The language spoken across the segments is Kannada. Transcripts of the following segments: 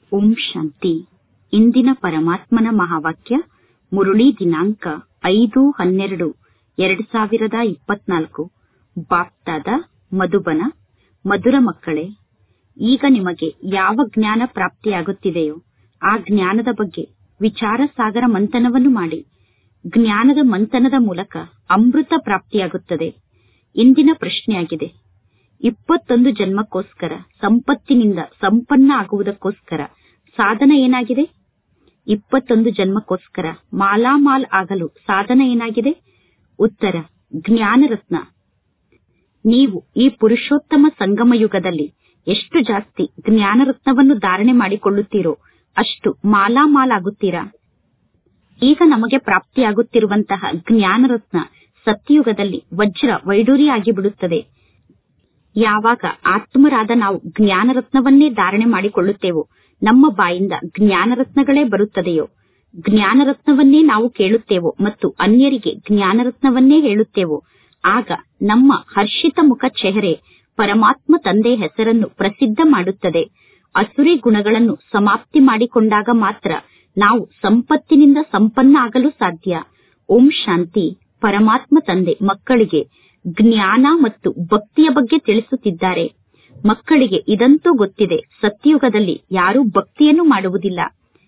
ಓಂ ಶಾಂತಿ. ಇಂದಿನ ಪರಮಾತ್ಮನ ಮಹಾವಾಕ್ಯ ಮುರುಳಿ ದಿನಾಂಕ 5/12/2024. ಬಾಪ್ದಾದ ಮಧುಬನ. ಮಧುರ ಮಕ್ಕಳೇ, ಈಗ ನಿಮಗೆ ಯಾವ ಜ್ಞಾನ ಪ್ರಾಪ್ತಿಯಾಗುತ್ತಿದೆಯೋ ಆ ಜ್ಞಾನದ ಬಗ್ಗೆ ವಿಚಾರ ಸಾಗರ ಮಂಥನವನ್ನು ಮಾಡಿ. ಜ್ಞಾನದ ಮಂಥನದ ಮೂಲಕ ಅಮೃತ ಪ್ರಾಪ್ತಿಯಾಗುತ್ತದೆ. ಇಂದಿನ ಪ್ರಶ್ನೆಯಾಗಿದೆ, 21 ಜನ್ಮಕ್ಕೋಸ್ಕರ ಸಂಪತ್ತಿನಿಂದ ಸಂಪನ್ನ ಆಗುವುದಕ್ಕೋಸ್ಕರ ಸಾಧನ ಏನಾಗಿದೆ? 21 ಜನ್ಮಕ್ಕೋಸ್ಕರ ಮಾಲಾಮಾಲ್ ಆಗಲು ಸಾಧನ ಏನಾಗಿದೆ? ಉತ್ತರ, ಜ್ಞಾನರತ್ನ. ನೀವು ಈ ಪುರುಷೋತ್ತಮ ಸಂಗಮ ಯುಗದಲ್ಲಿ ಎಷ್ಟು ಜಾಸ್ತಿ ಜ್ಞಾನರತ್ನವನ್ನು ಧಾರಣೆ ಮಾಡಿಕೊಳ್ಳುತ್ತೀರೋ ಅಷ್ಟು ಮಾಲಾಮಾಲ್ ಆಗುತ್ತೀರಾ. ಈಗ ನಮಗೆ ಪ್ರಾಪ್ತಿಯಾಗುತ್ತಿರುವಂತಹ ಜ್ಞಾನರತ್ನ ಸತ್ಯಯುಗದಲ್ಲಿ ವಜ್ರ ವೈಡೂರ್ಯ ಆಗಿಬಿಡುತ್ತದೆ. ಯಾವಾಗ ಆತ್ಮರಾದ ನಾವು ಜ್ಞಾನರತ್ನವನ್ನೇ ಧಾರಣೆ ಮಾಡಿಕೊಳ್ಳುತ್ತೇವೋ, ನಮ್ಮ ಬಾಯಿಂದ ಜ್ಞಾನರತ್ನಗಳೇ ಬರುತ್ತದೆಯೋ, ಜ್ಞಾನರತ್ನವನ್ನೇ ನಾವು ಕೇಳುತ್ತೇವೋ ಮತ್ತು ಅನ್ಯರಿಗೆ ಜ್ಞಾನರತ್ನವನ್ನೇ ಹೇಳುತ್ತೇವೋ, ಆಗ ನಮ್ಮ ಹರ್ಷಿತ ಮುಖ ಚೆಹರೆ ಪರಮಾತ್ಮ ತಂದೆಯ ಹೆಸರನ್ನು ಪ್ರಸಿದ್ಧ ಮಾಡುತ್ತದೆ. ಅಸುರಿ ಗುಣಗಳನ್ನು ಸಮಾಪ್ತಿ ಮಾಡಿಕೊಂಡಾಗ ಮಾತ್ರ ನಾವು ಸಂಪತ್ತಿನಿಂದ ಸಂಪನ್ನ ಆಗಲು ಸಾಧ್ಯ. ಓಂ ಶಾಂತಿ. ಪರಮಾತ್ಮ ತಂದೆ ಮಕ್ಕಳಿಗೆ ಜ್ಞಾನ ಮತ್ತು ಭಕ್ತಿಯ ಬಗ್ಗೆ ತಿಳಿಸುತ್ತಿದ್ದಾರೆ. ಮಕ್ಕಳಿಗೆ ಇದಂತೂ ಗೊತ್ತಿದೆ, ಸತ್ಯಯುಗದಲ್ಲಿ ಯಾರೂ ಭಕ್ತಿಯನ್ನು ಮಾಡುವುದಿಲ್ಲ.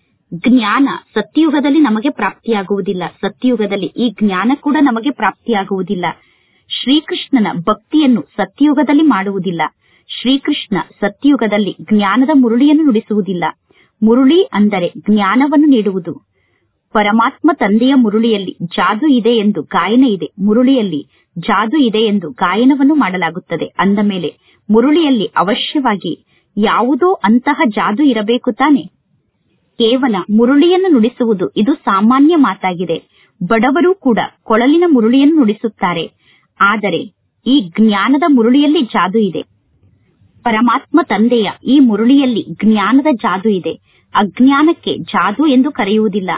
ಜ್ಞಾನ ಸತ್ಯಯುಗದಲ್ಲಿ ನಮಗೆ ಪ್ರಾಪ್ತಿಯಾಗುವುದಿಲ್ಲ. ಸತ್ಯಯುಗದಲ್ಲಿ ಈ ಜ್ಞಾನ ಕೂಡ ನಮಗೆ ಪ್ರಾಪ್ತಿಯಾಗುವುದಿಲ್ಲ. ಶ್ರೀಕೃಷ್ಣನ ಭಕ್ತಿಯನ್ನು ಸತ್ಯಯುಗದಲ್ಲಿ ಮಾಡುವುದಿಲ್ಲ. ಶ್ರೀಕೃಷ್ಣ ಸತ್ಯಯುಗದಲ್ಲಿ ಜ್ಞಾನದ ಮುರುಳಿಯನ್ನು ನುಡಿಸುವುದಿಲ್ಲ. ಮುರುಳಿ ಅಂದರೆ ಜ್ಞಾನವನ್ನು ನೀಡುವುದು. ಪರಮಾತ್ಮ ತಂದೆಯ ಮುರುಳಿಯಲ್ಲಿ ಜಾದು ಇದೆ ಎಂದು ಗಾಯನ ಇದೆ. ಮುರುಳಿಯಲ್ಲಿ ಜಾದು ಇದೆ ಎಂದು ಗಾಯನವನ್ನು ಮಾಡಲಾಗುತ್ತದೆ. ಅಂದ ಮೇಲೆ ಮುರುಳಿಯಲ್ಲಿ ಅವಶ್ಯವಾಗಿ ಯಾವುದೋ ಅಂತಹ ಜಾದು ಇರಬೇಕು ತಾನೆ. ಕೇವಲ ಮುರುಳಿಯನ್ನು ನುಡಿಸುವುದು ಇದು ಸಾಮಾನ್ಯ ಮಾತಾಗಿದೆ. ಬಡವರು ಕೂಡ ಕೊಳಲಿನ ಮುರುಳಿಯನ್ನು ನುಡಿಸುತ್ತಾರೆ. ಆದರೆ ಈ ಜ್ಞಾನದ ಮುರುಳಿಯಲ್ಲಿ ಜಾದು ಇದೆ. ಪರಮಾತ್ಮ ತಂದೆಯ ಈ ಮುರುಳಿಯಲ್ಲಿ ಜ್ಞಾನದ ಜಾದು ಇದೆ. ಅಜ್ಞಾನಕ್ಕೆ ಜಾದು ಎಂದು ಕರೆಯುವುದಿಲ್ಲ.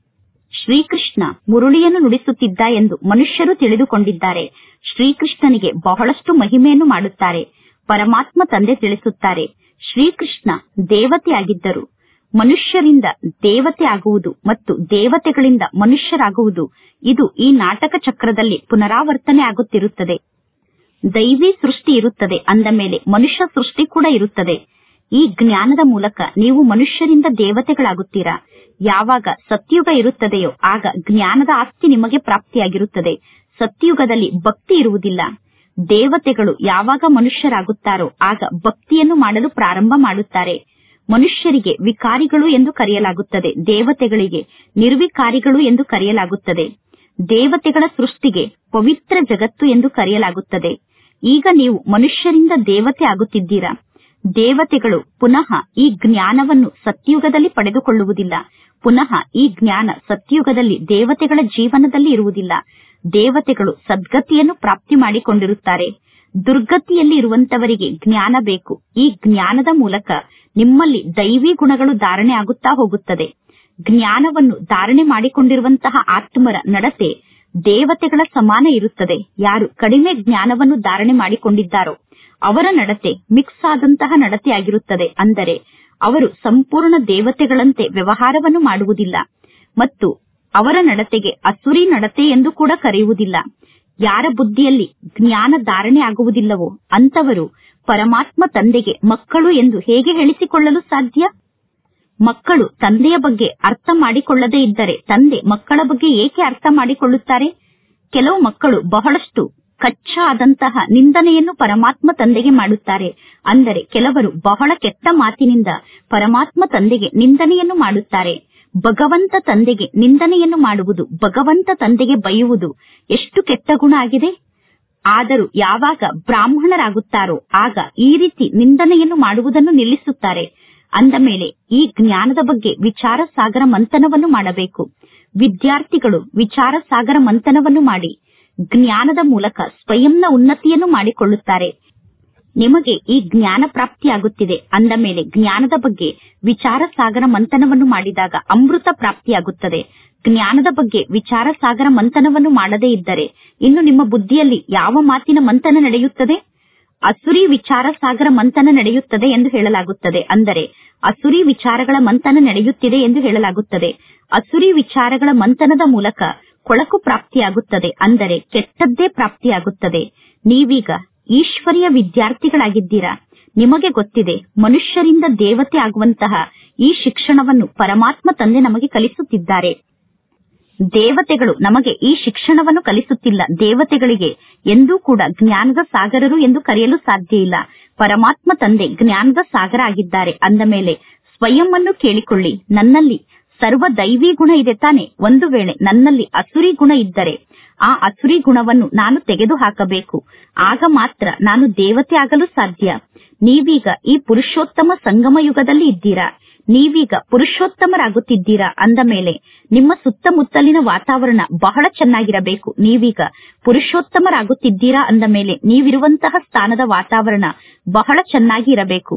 ಶ್ರೀಕೃಷ್ಣ ಮುರುಳಿಯನ್ನು ನುಡಿಸುತ್ತಿದ್ದ ಎಂದು ಮನುಷ್ಯರು ತಿಳಿದುಕೊಂಡಿದ್ದಾರೆ. ಶ್ರೀಕೃಷ್ಣನಿಗೆ ಬಹಳಷ್ಟು ಮಹಿಮೆಯನ್ನು ಮಾಡುತ್ತಾರೆ. ಪರಮಾತ್ಮ ತಂದೆ ತಿಳಿಸುತ್ತಾರೆ, ಶ್ರೀಕೃಷ್ಣ ದೇವತೆಯಾಗಿದ್ದರು. ಮನುಷ್ಯರಿಂದ ದೇವತೆ ಆಗುವುದು ಮತ್ತು ದೇವತೆಗಳಿಂದ ಮನುಷ್ಯರಾಗುವುದು, ಇದು ಈ ನಾಟಕ ಚಕ್ರದಲ್ಲಿ ಪುನರಾವರ್ತನೆ ಆಗುತ್ತಿರುತ್ತದೆ. ದೈವಿ ಸೃಷ್ಟಿ ಇರುತ್ತದೆ, ಅಂದ ಮೇಲೆ ಮನುಷ್ಯ ಸೃಷ್ಟಿ ಕೂಡ ಇರುತ್ತದೆ. ಈ ಜ್ಞಾನದ ಮೂಲಕ ನೀವು ಮನುಷ್ಯರಿಂದ ದೇವತೆಗಳಾಗುತ್ತೀರಾ. ಯಾವಾಗ ಸತ್ಯುಗ ಇರುತ್ತದೆಯೋ ಆಗ ಜ್ಞಾನದ ಆಸ್ತಿ ನಿಮಗೆ ಪ್ರಾಪ್ತಿಯಾಗಿರುತ್ತದೆ. ಸತ್ಯುಗದಲ್ಲಿ ಭಕ್ತಿ ಇರುವುದಿಲ್ಲ. ದೇವತೆಗಳು ಯಾವಾಗ ಮನುಷ್ಯರಾಗುತ್ತಾರೋ ಆಗ ಭಕ್ತಿಯನ್ನು ಮಾಡಲು ಪ್ರಾರಂಭ ಮಾಡುತ್ತಾರೆ. ಮನುಷ್ಯರಿಗೆ ವಿಕಾರಿಗಳು ಎಂದು ಕರೆಯಲಾಗುತ್ತದೆ, ದೇವತೆಗಳಿಗೆ ನಿರ್ವಿಕಾರಿಗಳು ಎಂದು ಕರೆಯಲಾಗುತ್ತದೆ. ದೇವತೆಗಳ ಸೃಷ್ಟಿಗೆ ಪವಿತ್ರ ಜಗತ್ತು ಎಂದು ಕರೆಯಲಾಗುತ್ತದೆ. ಈಗ ನೀವು ಮನುಷ್ಯರಿಂದ ದೇವತೆ ಆಗುತ್ತಿದ್ದೀರಾ. ದೇವತೆಗಳು ಪುನಃ ಈ ಜ್ಞಾನವನ್ನು ಸತ್ಯಯುಗದಲ್ಲಿ ಪಡೆದುಕೊಳ್ಳುವುದಿಲ್ಲ. ಪುನಃ ಈ ಜ್ಞಾನ ಸತ್ಯಯುಗದಲ್ಲಿ ದೇವತೆಗಳ ಜೀವನದಲ್ಲಿ ಇರುವುದಿಲ್ಲ. ದೇವತೆಗಳು ಸದ್ಗತಿಯನ್ನು ಪ್ರಾಪ್ತಿ ಮಾಡಿಕೊಂಡಿರುತ್ತಾರೆ. ದುರ್ಗತಿಯಲ್ಲಿ ಇರುವಂತವರಿಗೆ ಜ್ಞಾನ ಬೇಕು. ಈ ಜ್ಞಾನದ ಮೂಲಕ ನಿಮ್ಮಲ್ಲಿ ದೈವಿ ಗುಣಗಳು ಧಾರಣೆ ಆಗುತ್ತಾ ಹೋಗುತ್ತದೆ. ಜ್ಞಾನವನ್ನು ಧಾರಣೆ ಮಾಡಿಕೊಂಡಿರುವಂತಹ ಆತ್ಮರ ನಡತೆ ದೇವತೆಗಳ ಸಮಾನ ಇರುತ್ತದೆ. ಯಾರು ಕಡಿಮೆ ಜ್ಞಾನವನ್ನು ಧಾರಣೆ ಮಾಡಿಕೊಂಡಿದ್ದಾರೋ ಅವರ ನಡತೆ ಮಿಕ್ಸ್ ಆದಂತಹ ನಡತೆಯಾಗಿರುತ್ತದೆ. ಅಂದರೆ ಅವರು ಸಂಪೂರ್ಣ ದೇವತೆಗಳಂತೆ ವ್ಯವಹಾರವನ್ನು ಮಾಡುವುದಿಲ್ಲ ಮತ್ತು ಅವರ ನಡತೆಗೆ ಅಸುರಿ ನಡತೆ ಎಂದು ಕೂಡ ಕರೆಯುವುದಿಲ್ಲ. ಯಾರ ಬುದ್ಧಿಯಲ್ಲಿ ಜ್ಞಾನ ಧಾರಣೆ ಆಗುವುದಿಲ್ಲವೋ ಅಂತವರು ಪರಮಾತ್ಮ ತಂದೆಗೆ ಮಕ್ಕಳು ಎಂದು ಹೇಗೆ ಹೇಳಿಸಿಕೊಳ್ಳಲು ಸಾಧ್ಯ? ಮಕ್ಕಳು ತಂದೆಯ ಬಗ್ಗೆ ಅರ್ಥ ಮಾಡಿಕೊಳ್ಳದೇ ಇದ್ದರೆ ತಂದೆ ಮಕ್ಕಳ ಬಗ್ಗೆ ಏಕೆ ಅರ್ಥ ಮಾಡಿಕೊಳ್ಳುತ್ತಾರೆ? ಕೆಲವು ಮಕ್ಕಳು ಬಹಳಷ್ಟು ಕಚ್ಚಾ ಆದಂತಹ ನಿಂದನೆಯನ್ನು ಪರಮಾತ್ಮ ತಂದೆಗೆ ಮಾಡುತ್ತಾರೆ. ಅಂದರೆ ಕೆಲವರು ಬಹಳ ಕೆಟ್ಟ ಮಾತಿನಿಂದ ಪರಮಾತ್ಮ ತಂದೆಗೆ ನಿಂದನೆಯನ್ನು ಮಾಡುತ್ತಾರೆ. ಭಗವಂತ ತಂದೆಗೆ ನಿಂದನೆಯನ್ನು ಮಾಡುವುದು, ಭಗವಂತ ತಂದೆಗೆ ಬೈಯುವುದು ಎಷ್ಟು ಕೆಟ್ಟ ಗುಣ ಆಗಿದೆ. ಆದರೂ ಯಾವಾಗ ಬ್ರಾಹ್ಮಣರಾಗುತ್ತಾರೋ ಆಗ ಈ ರೀತಿ ನಿಂದನೆಯನ್ನು ಮಾಡುವುದನ್ನು ನಿಲ್ಲಿಸುತ್ತಾರೆ. ಅಂದ ಮೇಲೆ ಈ ಜ್ಞಾನದ ಬಗ್ಗೆ ವಿಚಾರ ಸಾಗರ ಮಂಥನವನ್ನು ಮಾಡಬೇಕು. ವಿದ್ಯಾರ್ಥಿಗಳು ವಿಚಾರ ಸಾಗರ ಮಂಥನವನ್ನು ಮಾಡಿ ಜ್ಞಾನದ ಮೂಲಕ ಸ್ವಯಂನ ಉನ್ನತಿಯನ್ನು ಮಾಡಿಕೊಳ್ಳುತ್ತಾರೆ. ನಿಮಗೆ ಈ ಜ್ಞಾನ ಪ್ರಾಪ್ತಿಯಾಗುತ್ತಿದೆ ಅಂದ ಮೇಲೆ ಜ್ಞಾನದ ಬಗ್ಗೆ ವಿಚಾರ ಸಾಗರ ಮಂಥನವನ್ನು ಮಾಡಿದಾಗ ಅಮೃತ ಪ್ರಾಪ್ತಿಯಾಗುತ್ತದೆ. ಜ್ಞಾನದ ಬಗ್ಗೆ ವಿಚಾರ ಸಾಗರ ಮಂಥನವನ್ನು ಮಾಡದೇ ಇದ್ದರೆ ಇನ್ನು ನಿಮ್ಮ ಬುದ್ಧಿಯಲ್ಲಿ ಯಾವ ಮಾತಿನ ಮಂಥನ ನಡೆಯುತ್ತದೆ? ಅಸುರಿ ವಿಚಾರ ಸಾಗರ ಮಂಥನ ನಡೆಯುತ್ತದೆ ಎಂದು ಹೇಳಲಾಗುತ್ತದೆ. ಅಂದರೆ ಅಸುರಿ ವಿಚಾರಗಳ ಮಂಥನ ನಡೆಯುತ್ತಿದೆ ಎಂದು ಹೇಳಲಾಗುತ್ತದೆ. ಅಸುರಿ ವಿಚಾರಗಳ ಮಂಥನದ ಮೂಲಕ ಕೊಳಕು ಪ್ರಾಪ್ತಿಯಾಗುತ್ತದೆ. ಅಂದರೆ ಕೆಟ್ಟದ್ದೇ ಪ್ರಾಪ್ತಿಯಾಗುತ್ತದೆ. ನೀವೀಗ ಈಶ್ವರಿಯ ವಿದ್ಯಾರ್ಥಿಗಳಾಗಿದ್ದೀರಾ. ನಿಮಗೆ ಗೊತ್ತಿದೆ, ಮನುಷ್ಯರಿಂದ ದೇವತೆ ಆಗುವಂತಹ ಈ ಶಿಕ್ಷಣವನ್ನು ಪರಮಾತ್ಮ ತಂದೆ ನಮಗೆ ಕಲಿಸುತ್ತಿದ್ದಾರೆ. ದೇವತೆಗಳು ನಮಗೆ ಈ ಶಿಕ್ಷಣವನ್ನು ಕಲಿಸುತ್ತಿಲ್ಲ. ದೇವತೆಗಳಿಗೆ ಎಂದೂ ಕೂಡ ಜ್ಞಾನದ ಸಾಗರರು ಎಂದು ಕರೆಯಲು ಸಾಧ್ಯ ಇಲ್ಲ. ಪರಮಾತ್ಮ ತಂದೆ ಜ್ಞಾನದ ಸಾಗರ ಆಗಿದ್ದಾರೆ. ಅಂದ ಮೇಲೆ ಸ್ವಯಂ ಅನ್ನು ಕೇಳಿಕೊಳ್ಳಿ, ನನ್ನಲ್ಲಿ ಸರ್ವ ದೈವಿ ಗುಣ ಇದೆ ತಾನೆ? ಒಂದು ವೇಳೆ ನನ್ನಲ್ಲಿ ಅಸುರಿ ಗುಣ ಇದ್ದರೆ ಆ ಅಸುರಿ ಗುಣವನ್ನು ನಾನು ತೆಗೆದು ಹಾಕಬೇಕು. ಆಗ ಮಾತ್ರ ನಾನು ದೇವತೆ ಆಗಲು ಸಾಧ್ಯ. ನೀವೀಗ ಈ ಪುರುಷೋತ್ತಮ ಸಂಗಮ ಯುಗದಲ್ಲಿ ಇದ್ದೀರಾ. ನೀವೀಗ ಪುರುಷೋತ್ತಮರಾಗುತ್ತಿದ್ದೀರಾ. ಅಂದ ಮೇಲೆ ನಿಮ್ಮ ಸುತ್ತಮುತ್ತಲಿನ ವಾತಾವರಣ ಬಹಳ ಚೆನ್ನಾಗಿರಬೇಕು. ನೀವೀಗ ಪುರುಷೋತ್ತಮರಾಗುತ್ತಿದ್ದೀರಾ ಅಂದ ಮೇಲೆ ನೀವಿರುವಂತಹ ಸ್ಥಾನದ ವಾತಾವರಣ ಬಹಳ ಚೆನ್ನಾಗಿ ಇರಬೇಕು.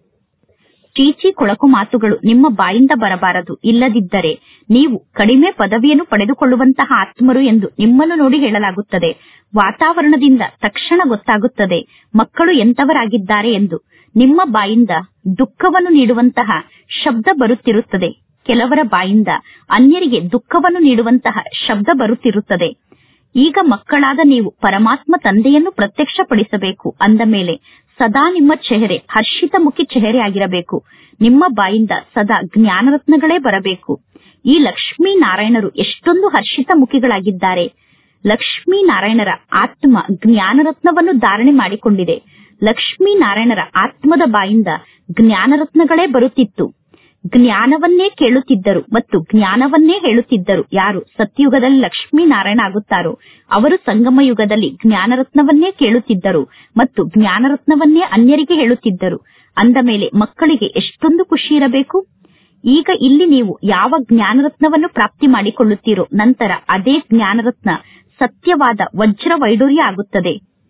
ಚೀಚಿ ಕೊಳಕು ಮಾತುಗಳು ನಿಮ್ಮ ಬಾಯಿಂದ ಬರಬಾರದು. ಇಲ್ಲದಿದ್ದರೆ ನೀವು ಕಡಿಮೆ ಪದವಿಯನ್ನು ಪಡೆದುಕೊಳ್ಳುವಂತಹ ಆತ್ಮರು ಎಂದು ನಿಮ್ಮನ್ನು ನೋಡಿ ಹೇಳಲಾಗುತ್ತದೆ. ವಾತಾವರಣದಿಂದ ತಕ್ಷಣ ಗೊತ್ತಾಗುತ್ತದೆ ಮಕ್ಕಳು ಎಂತವರಾಗಿದ್ದಾರೆ ಎಂದು. ನಿಮ್ಮ ಬಾಯಿಂದ ದುಃಖವನ್ನು ನೀಡುವಂತಹ ಶಬ್ದ ಬರುತ್ತಿರುತ್ತದೆ. ಕೆಲವರ ಬಾಯಿಂದ ಅನ್ಯರಿಗೆ ದುಃಖವನ್ನು ನೀಡುವಂತಹ ಶಬ್ದ ಬರುತ್ತಿರುತ್ತದೆ. ಈಗ ಮಕ್ಕಳಾದ ನೀವು ಪರಮಾತ್ಮ ತಂದೆಯನ್ನು ಪ್ರತ್ಯಕ್ಷಪಡಿಸಬೇಕು. ಅಂದ ಮೇಲೆ ಸದಾ ನಿಮ್ಮ ಚೆಹರೆ ಹರ್ಷಿತ ಮುಖಿ ಚೆಹರೆ ಆಗಿರಬೇಕು. ನಿಮ್ಮ ಬಾಯಿಂದ ಸದಾ ಜ್ಞಾನರತ್ನಗಳೇ ಬರಬೇಕು. ಈ ಲಕ್ಷ್ಮೀ ನಾರಾಯಣರು ಎಷ್ಟೊಂದು ಹರ್ಷಿತ ಮುಖಿಗಳಾಗಿದ್ದಾರೆ. ಲಕ್ಷ್ಮೀ ನಾರಾಯಣರ ಆತ್ಮ ಜ್ಞಾನರತ್ನವನ್ನು ಧಾರಣೆ ಮಾಡಿಕೊಂಡಿದೆ. ಲಕ್ಷ್ಮೀ ನಾರಾಯಣರ ಆತ್ಮದ ಬಾಯಿಂದ ಜ್ಞಾನರತ್ನಗಳೇ ಬರುತ್ತಿತ್ತು. ಜ್ಞಾನವನ್ನೇ ಕೇಳುತ್ತಿದ್ದರು ಮತ್ತು ಜ್ಞಾನವನ್ನೇ ಹೇಳುತ್ತಿದ್ದರು. ಯಾರು ಸತ್ಯಯುಗದಲ್ಲಿ ಲಕ್ಷ್ಮೀ ನಾರಾಯಣ ಆಗುತ್ತಾರೋ ಅವರು ಸಂಗಮ ಯುಗದಲ್ಲಿ ಜ್ಞಾನರತ್ನವನ್ನೇ ಕೇಳುತ್ತಿದ್ದರು ಮತ್ತು ಜ್ಞಾನರತ್ನವನ್ನೇ ಅನ್ಯರಿಗೆ ಹೇಳುತ್ತಿದ್ದರು. ಅಂದ ಮೇಲೆ ಮಕ್ಕಳಿಗೆ ಎಷ್ಟೊಂದು ಖುಷಿ ಇರಬೇಕು. ಈಗ ಇಲ್ಲಿ ನೀವು ಯಾವ ಜ್ಞಾನರತ್ನವನ್ನು ಪ್ರಾಪ್ತಿ ಮಾಡಿಕೊಳ್ಳುತ್ತೀರೋ ನಂತರ ಅದೇ ಜ್ಞಾನರತ್ನ ಸತ್ಯವಾದ ವಜ್ರ ವೈಡೂರ್ಯ ಆಗುತ್ತದೆ.